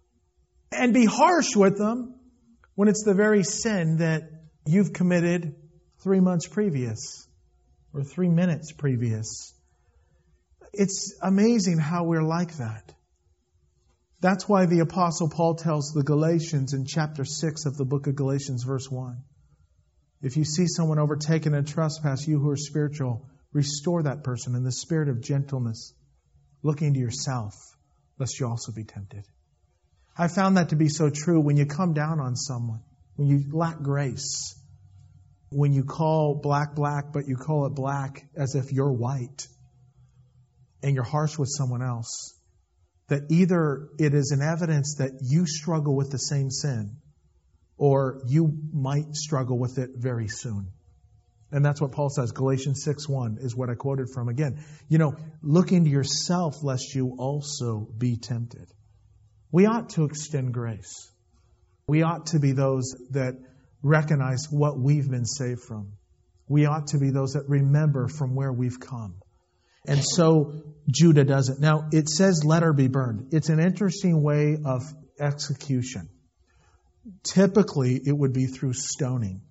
and be harsh with them when it's the very sin that you've committed 3 months previous or 3 minutes previous. It's amazing how we're like that. That's why the Apostle Paul tells the Galatians in chapter 6 of the book of Galatians, verse 1, if you see someone overtaken in trespass, you who are spiritual, restore that person in the spirit of gentleness, looking to yourself, lest you also be tempted. I found that to be so true when you come down on someone, when you lack grace, when you call black black, but you call it black as if you're white, and you're harsh with someone else, that either it is an evidence that you struggle with the same sin, or you might struggle with it very soon. And that's what Paul says. Galatians 6:1 is what I quoted from again. Looking to yourself lest you also be tempted. We ought to extend grace. We ought to be those that recognize what we've been saved from. We ought to be those that remember from where we've come. And so Judah does it. Now, it says, "Let her be burned." It's an interesting way of execution. Typically, it would be through stoning.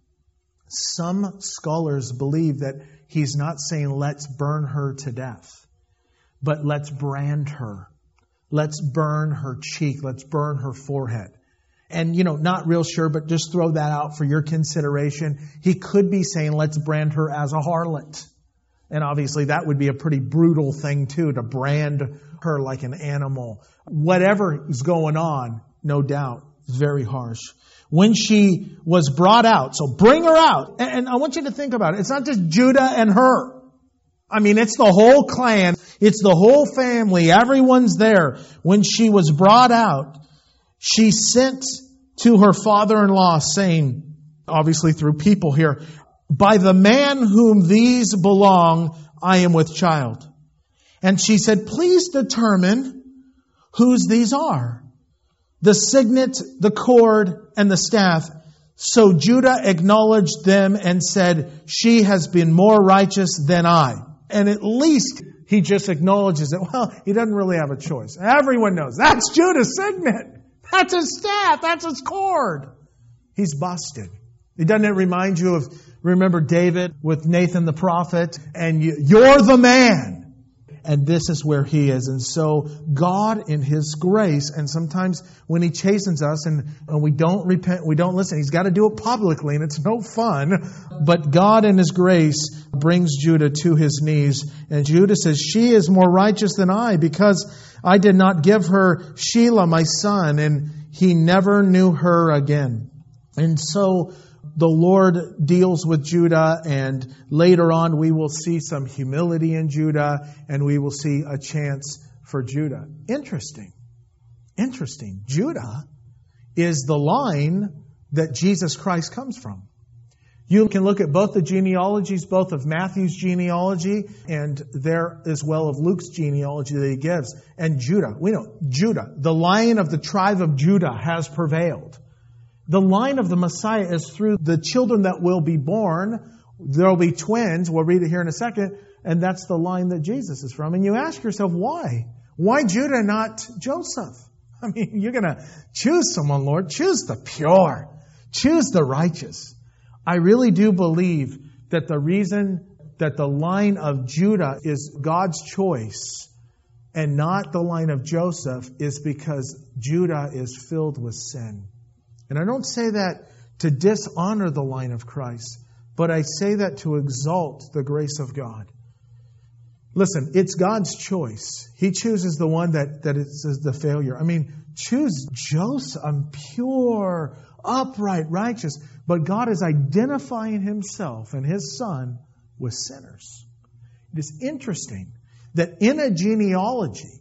Some scholars believe that he's not saying, "Let's burn her to death," but "Let's brand her. Let's burn her cheek. Let's burn her forehead." And, not real sure, but just throw that out for your consideration. He could be saying, "Let's brand her as a harlot." And obviously that would be a pretty brutal thing too, to brand her like an animal. Whatever is going on, no doubt, very harsh. When she was brought out, so bring her out. And I want you to think about it. It's not just Judah and her. It's the whole clan. It's the whole family. Everyone's there. When she was brought out, she sent to her father-in-law saying, obviously through people here, "By the man whom these belong, I am with child." And she said, "Please determine whose these are, the signet, the cord, and the staff." So Judah acknowledged them and said, "She has been more righteous than I." And at least he just acknowledges it. Well, he doesn't really have a choice. Everyone knows that's Judah's signet. That's his staff. That's his cord. He's busted. Doesn't it remind you of, remember David with Nathan the prophet? And you're the man. And this is where he is. And so God in His grace, and sometimes when He chastens us and we don't repent, we don't listen, He's got to do it publicly and it's no fun. But God in His grace brings Judah to his knees. And Judah says, "She is more righteous than I, because I did not give her Shelah my son." And he never knew her again. And so the Lord deals with Judah, and later on we will see some humility in Judah, and we will see a chance for Judah. Interesting. Judah is the line that Jesus Christ comes from. You can look at both the genealogies, both of Matthew's genealogy and there as well of Luke's genealogy that he gives. And Judah, we know Judah, the Lion of the tribe of Judah has prevailed. The line of the Messiah is through the children that will be born. There will be twins. We'll read it here in a second. And that's the line that Jesus is from. And you ask yourself, why? Why Judah, not Joseph? I mean, you're going to choose someone, Lord. Choose the pure. Choose the righteous. I really do believe that the reason that the line of Judah is God's choice and not the line of Joseph is because Judah is filled with sin. And I don't say that to dishonor the line of Christ, but I say that to exalt the grace of God. Listen, it's God's choice. He chooses the one that is the failure. I mean, choose Joseph, pure, upright, righteous. But God is identifying Himself and His Son with sinners. It is interesting that in a genealogy,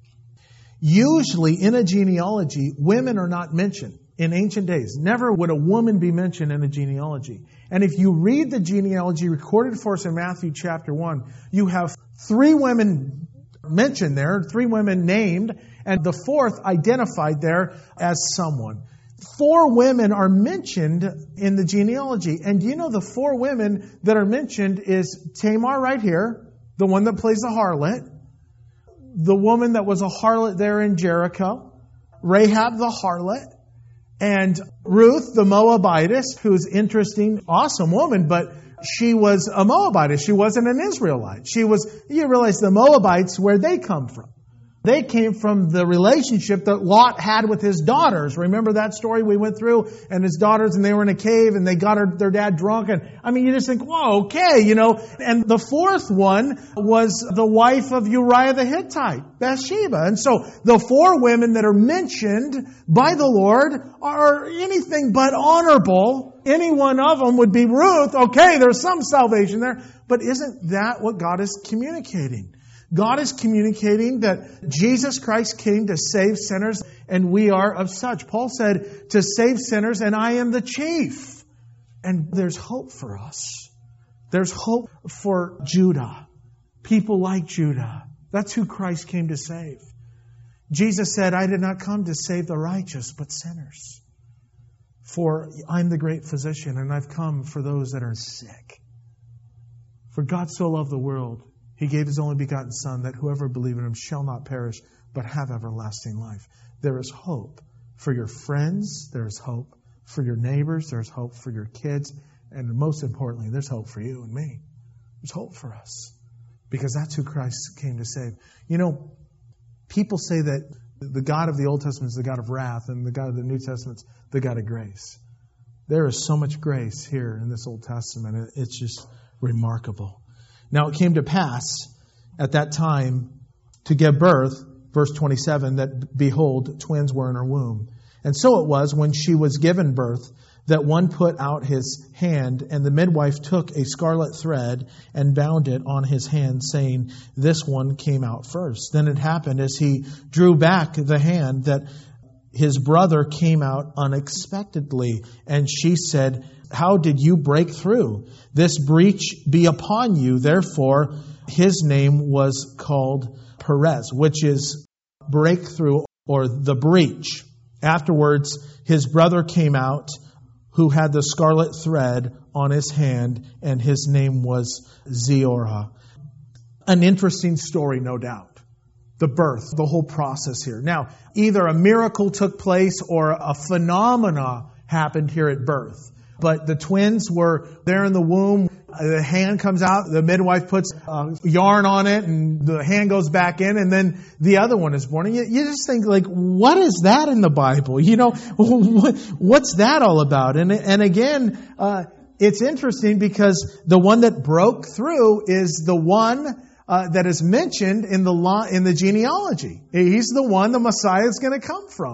usually in a genealogy, women are not mentioned. In ancient days, never would a woman be mentioned in a genealogy. And if you read the genealogy recorded for us in Matthew chapter 1, you have 3 women mentioned there, 3 women named, and the 4th identified there as someone. 4 women are mentioned in the genealogy. And do you know the 4 women that are mentioned is Tamar right here, the one that plays the harlot, the woman that was a harlot there in Jericho, Rahab the harlot, and Ruth the Moabitess, who's interesting, awesome woman, but she was a Moabitess. She wasn't an Israelite. You realize the Moabites, where they come from. They came from the relationship that Lot had with his daughters. Remember that story we went through? And his daughters, and they were in a cave, and they got their dad drunk. And you just think, whoa, okay, And the 4th one was the wife of Uriah the Hittite, Bathsheba. And so the 4 women that are mentioned by the Lord are anything but honorable. Any one of them would be Ruth. Okay, there's some salvation there. But isn't that what God is communicating? God is communicating that Jesus Christ came to save sinners, and we are of such. Paul said, to save sinners, and I am the chief. And there's hope for us. There's hope for Judah. People like Judah. That's who Christ came to save. Jesus said, I did not come to save the righteous, but sinners. For I'm the great physician, and I've come for those that are sick. For God so loved the world, He gave His only begotten Son, that whoever believes in Him shall not perish, but have everlasting life. There is hope for your friends. There is hope for your neighbors. There's hope for your kids. And most importantly, there's hope for you and me. There's hope for us. Because that's who Christ came to save. People say that the God of the Old Testament is the God of wrath, and the God of the New Testament is the God of grace. There is so much grace here in this Old Testament. It's just remarkable. Now it came to pass at that time to give birth, verse 27, that behold, twins were in her womb. And so it was when she was given birth that one put out his hand, and the midwife took a scarlet thread and bound it on his hand, saying, this one came out first. Then it happened as he drew back the hand that his brother came out unexpectedly. And she said, how did you break through? This breach be upon you. Therefore, his name was called Perez, which is breakthrough or the breach. Afterwards, his brother came out, who had the scarlet thread on his hand, and his name was Zeorah. An interesting story, no doubt. The birth, the whole process here. Now, either a miracle took place or a phenomena happened here at birth. But the twins were there in the womb. The hand comes out. The midwife puts yarn on it, and the hand goes back in, and then the other one is born. And you just think, like, what is that in the Bible? What's that all about? And again, it's interesting because the one that broke through is the one that is mentioned in the genealogy. He's the one the Messiah is going to come from.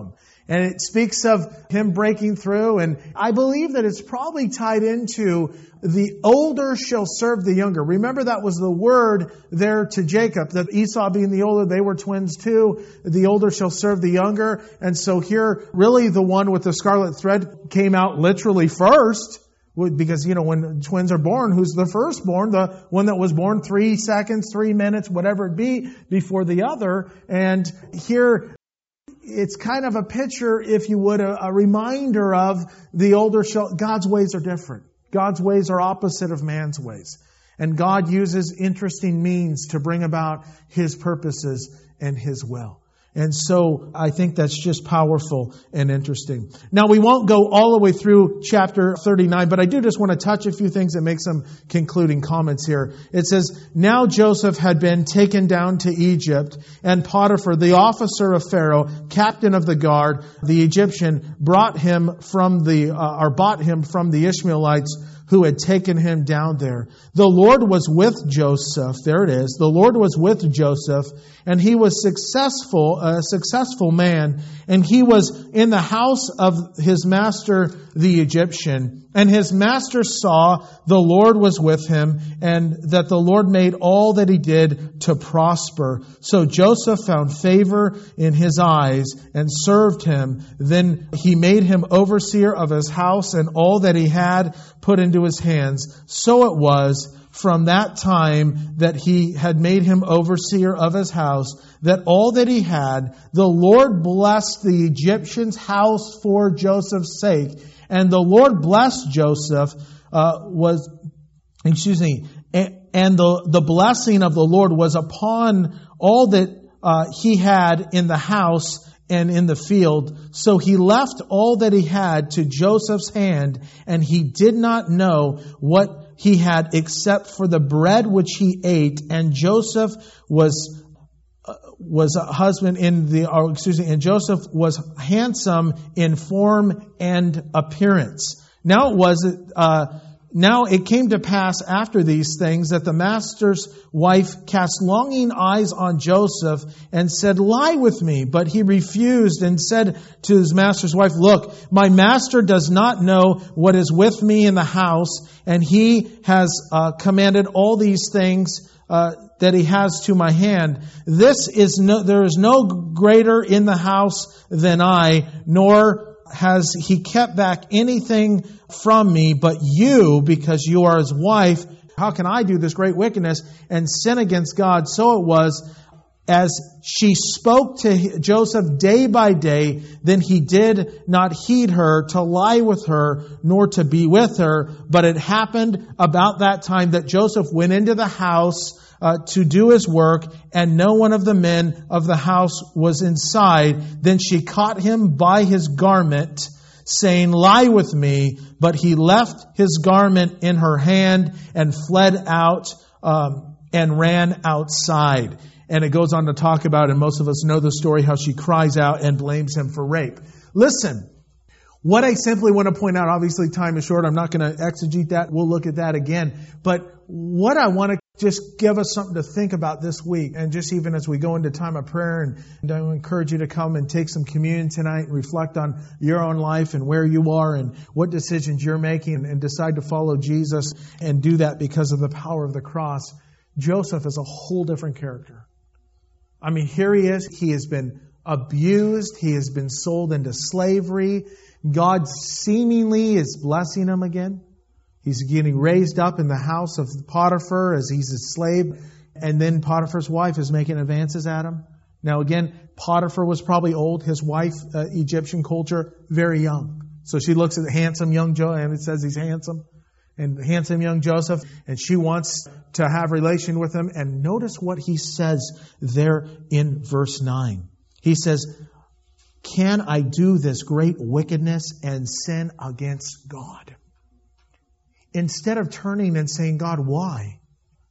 And it speaks of him breaking through. And I believe that it's probably tied into the older shall serve the younger. Remember, that was the word there to Jacob, that Esau being the older, they were twins too. The older shall serve the younger. And so here, really the one with the scarlet thread came out literally first. Because, when twins are born, who's the firstborn? The one that was born 3 seconds, 3 minutes, whatever it be, before the other. And here, it's kind of a picture, if you would, a reminder of the older shall. God's ways are different. God's ways are opposite of man's ways. And God uses interesting means to bring about His purposes and His will. And so I think that's just powerful and interesting. Now, we won't go all the way through chapter 39, but I do just want to touch a few things and make some concluding comments here. It says, now Joseph had been taken down to Egypt, and Potiphar, the officer of Pharaoh, captain of the guard, the Egyptian, bought him from the Ishmaelites who had taken him down there. The Lord was with Joseph. There it is. The Lord was with Joseph, and he was a successful man, and he was in the house of his master, the Egyptian. And his master saw the Lord was with him, and that the Lord made all that he did to prosper. So Joseph found favor in his eyes and served him. Then he made him overseer of his house, and all that he had put into his hands. So it was from that time that he had made him overseer of his house, that all that he had, the Lord blessed the Egyptian's house for Joseph's sake. And the Lord blessed Joseph, and the blessing of the Lord was upon all that he had in the house and in the field. So he left all that he had to Joseph's hand, and he did not know what he had except for the bread which he ate. And Joseph was a husband and Joseph was handsome in form and appearance. Now it came to pass after these things that the master's wife cast longing eyes on Joseph and said, lie with me. But he refused and said to his master's wife, look, my master does not know what is with me in the house, and he has commanded all these things that he has to my hand. There is no greater in the house than I, nor has he kept back anything from me but you, because you are his wife. How can I do this great wickedness and sin against God? So it was, as she spoke to Joseph day by day, then he did not heed her to lie with her, nor to be with her. But it happened about that time that Joseph went into the house to do his work, and no one of the men of the house was inside. Then she caught him by his garment, saying, lie with me. But he left his garment in her hand and fled out and ran outside. And it goes on to talk about, and most of us know the story, how she cries out and blames him for rape. Listen, what I simply want to point out, obviously time is short, I'm not going to exegete that, we'll look at that again. But what I want to just give us something to think about this week, and just even as we go into time of prayer, and I encourage you to come and take some communion tonight and reflect on your own life and where you are and what decisions you're making, and decide to follow Jesus and do that because of the power of the cross. Joseph is a whole different character. I mean, here he is. He has been abused. He has been sold into slavery. God seemingly is blessing him again. He's getting raised up in the house of Potiphar as he's a slave. And then Potiphar's wife is making advances at him. Now again, Potiphar was probably old. His wife, Egyptian culture, very young. So she looks at the handsome young Joseph, and it says he's handsome. And handsome young Joseph, and she wants to have relation with him. And notice what he says there in verse 9. He says, can I do this great wickedness and sin against God? Instead of turning and saying, God, why?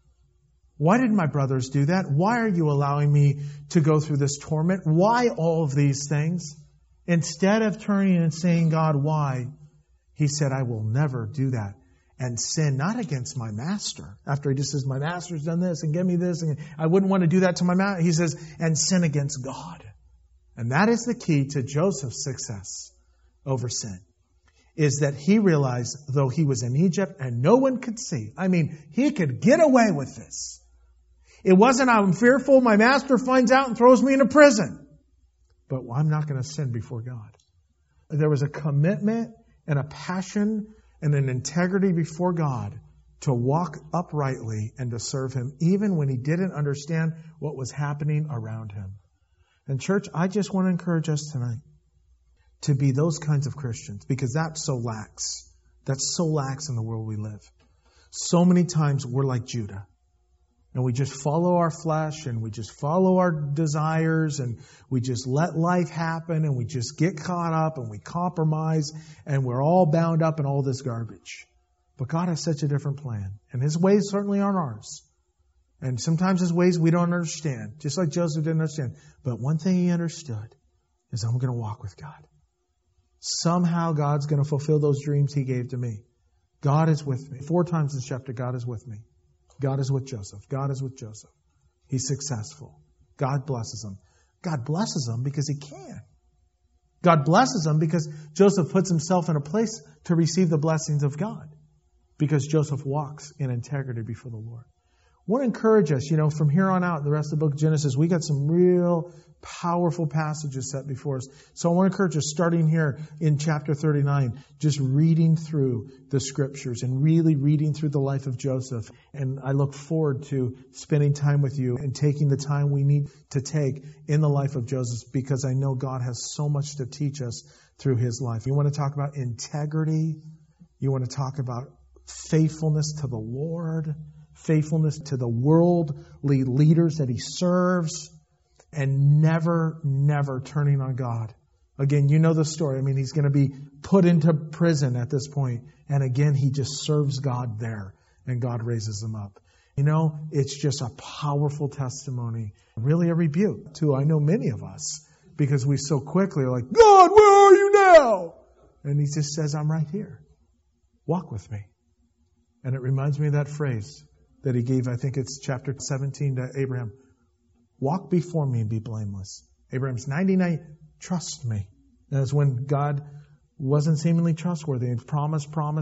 Why did my brothers do that? Why are you allowing me to go through this torment? Why all of these things? Instead of turning and saying, God, why? He said, I will never do that. And sin not against my master. After he just says, my master's done this and give me this, and I wouldn't want to do that to my master. He says, and sin against God. And that is the key to Joseph's success over sin, is that he realized, though he was in Egypt and no one could see, he could get away with this. It wasn't, I'm fearful my master finds out and throws me into prison. But I'm not going to sin before God. There was a commitment and a passion and an integrity before God to walk uprightly and to serve Him, even when he didn't understand what was happening around him. And church, I just want to encourage us tonight to be those kinds of Christians, because that's so lax. That's so lax in the world we live. So many times we're like Judah. And we just follow our flesh, and we just follow our desires, and we just let life happen, and we just get caught up, and we compromise, and we're all bound up in all this garbage. But God has such a different plan. And His ways certainly aren't ours. And sometimes His ways we don't understand, just like Joseph didn't understand. But one thing he understood is, I'm going to walk with God. Somehow God's going to fulfill those dreams He gave to me. God is with me. 4 times in this chapter, God is with me. God is with Joseph. God is with Joseph. He's successful. God blesses him. God blesses him because He can. God blesses him because Joseph puts himself in a place to receive the blessings of God, because Joseph walks in integrity before the Lord. I want to encourage us, from here on out, the rest of the book of Genesis, we got some real powerful passages set before us. So I want to encourage us, starting here in chapter 39, just reading through the Scriptures and really reading through the life of Joseph. And I look forward to spending time with you and taking the time we need to take in the life of Joseph, because I know God has so much to teach us through his life. You want to talk about integrity? You want to talk about faithfulness to the Lord? Faithfulness to the worldly leaders that he serves, and never turning on God. Again, you know the story. He's going to be put into prison at this point. And again, he just serves God there, and God raises him up. It's just a powerful testimony, really a rebuke to, I know, many of us, because we so quickly are like, God, where are you now? And he just says, I'm right here. Walk with me. And it reminds me of that phrase that he gave, I think it's chapter 17 to Abraham. Walk before me and be blameless. Abraham's 99, trust me. And that's when God wasn't seemingly trustworthy. And promise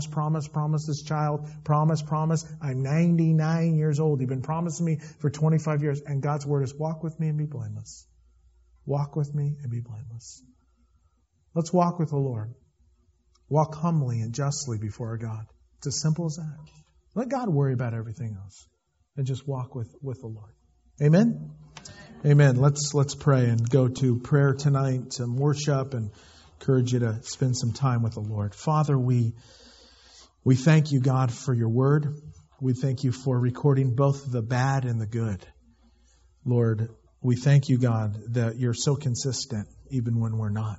this child. Promise. I'm 99 years old. He'd been promising me for 25 years. And God's word is, walk with me and be blameless. Walk with me and be blameless. Let's walk with the Lord. Walk humbly and justly before our God. It's as simple as that. Let God worry about everything else, and just walk with the Lord. Amen? Amen. Let's pray and go to prayer tonight, to worship, and encourage you to spend some time with the Lord. Father, we thank you, God, for your word. We thank you for recording both the bad and the good. Lord, we thank you, God, that you're so consistent even when we're not.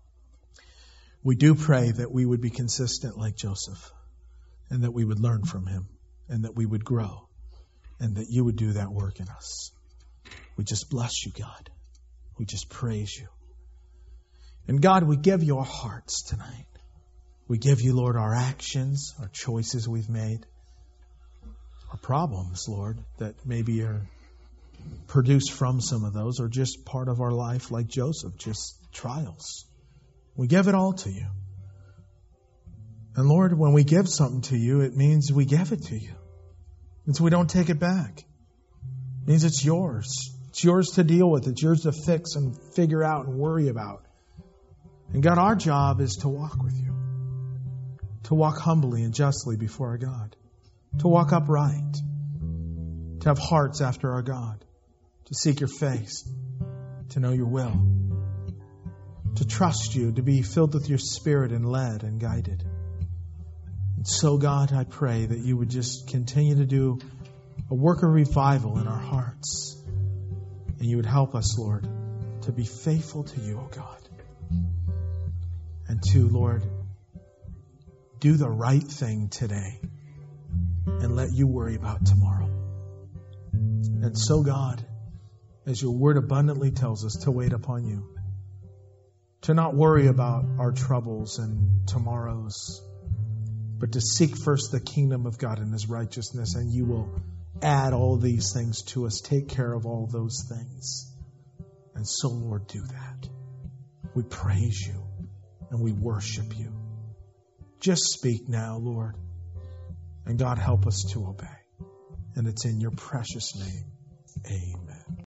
We do pray that we would be consistent like Joseph, and that we would learn from him, and that we would grow, and that you would do that work in us. We just bless you, God. We just praise you. And God, we give you our hearts tonight. We give you, Lord, our actions, our choices we've made, our problems, Lord, that maybe are produced from some of those, or just part of our life like Joseph, just trials. We give it all to you. And Lord, when we give something to you, it means we give it to you. It means we don't take it back. It means it's yours. It's yours to deal with. It's yours to fix and figure out and worry about. And God, our job is to walk with you. To walk humbly and justly before our God. To walk upright. To have hearts after our God. To seek your face. To know your will. To trust you. To be filled with your Spirit and led and guided. So, God, I pray that you would just continue to do a work of revival in our hearts. And you would help us, Lord, to be faithful to you, oh God. And to, Lord, do the right thing today and let you worry about tomorrow. And so, God, as your word abundantly tells us, to wait upon you. To not worry about our troubles and tomorrows, but to seek first the kingdom of God and his righteousness, and you will add all these things to us. Take care of all those things. And so, Lord, do that. We praise you and we worship you. Just speak now, Lord. And God, help us to obey. And it's in your precious name. Amen.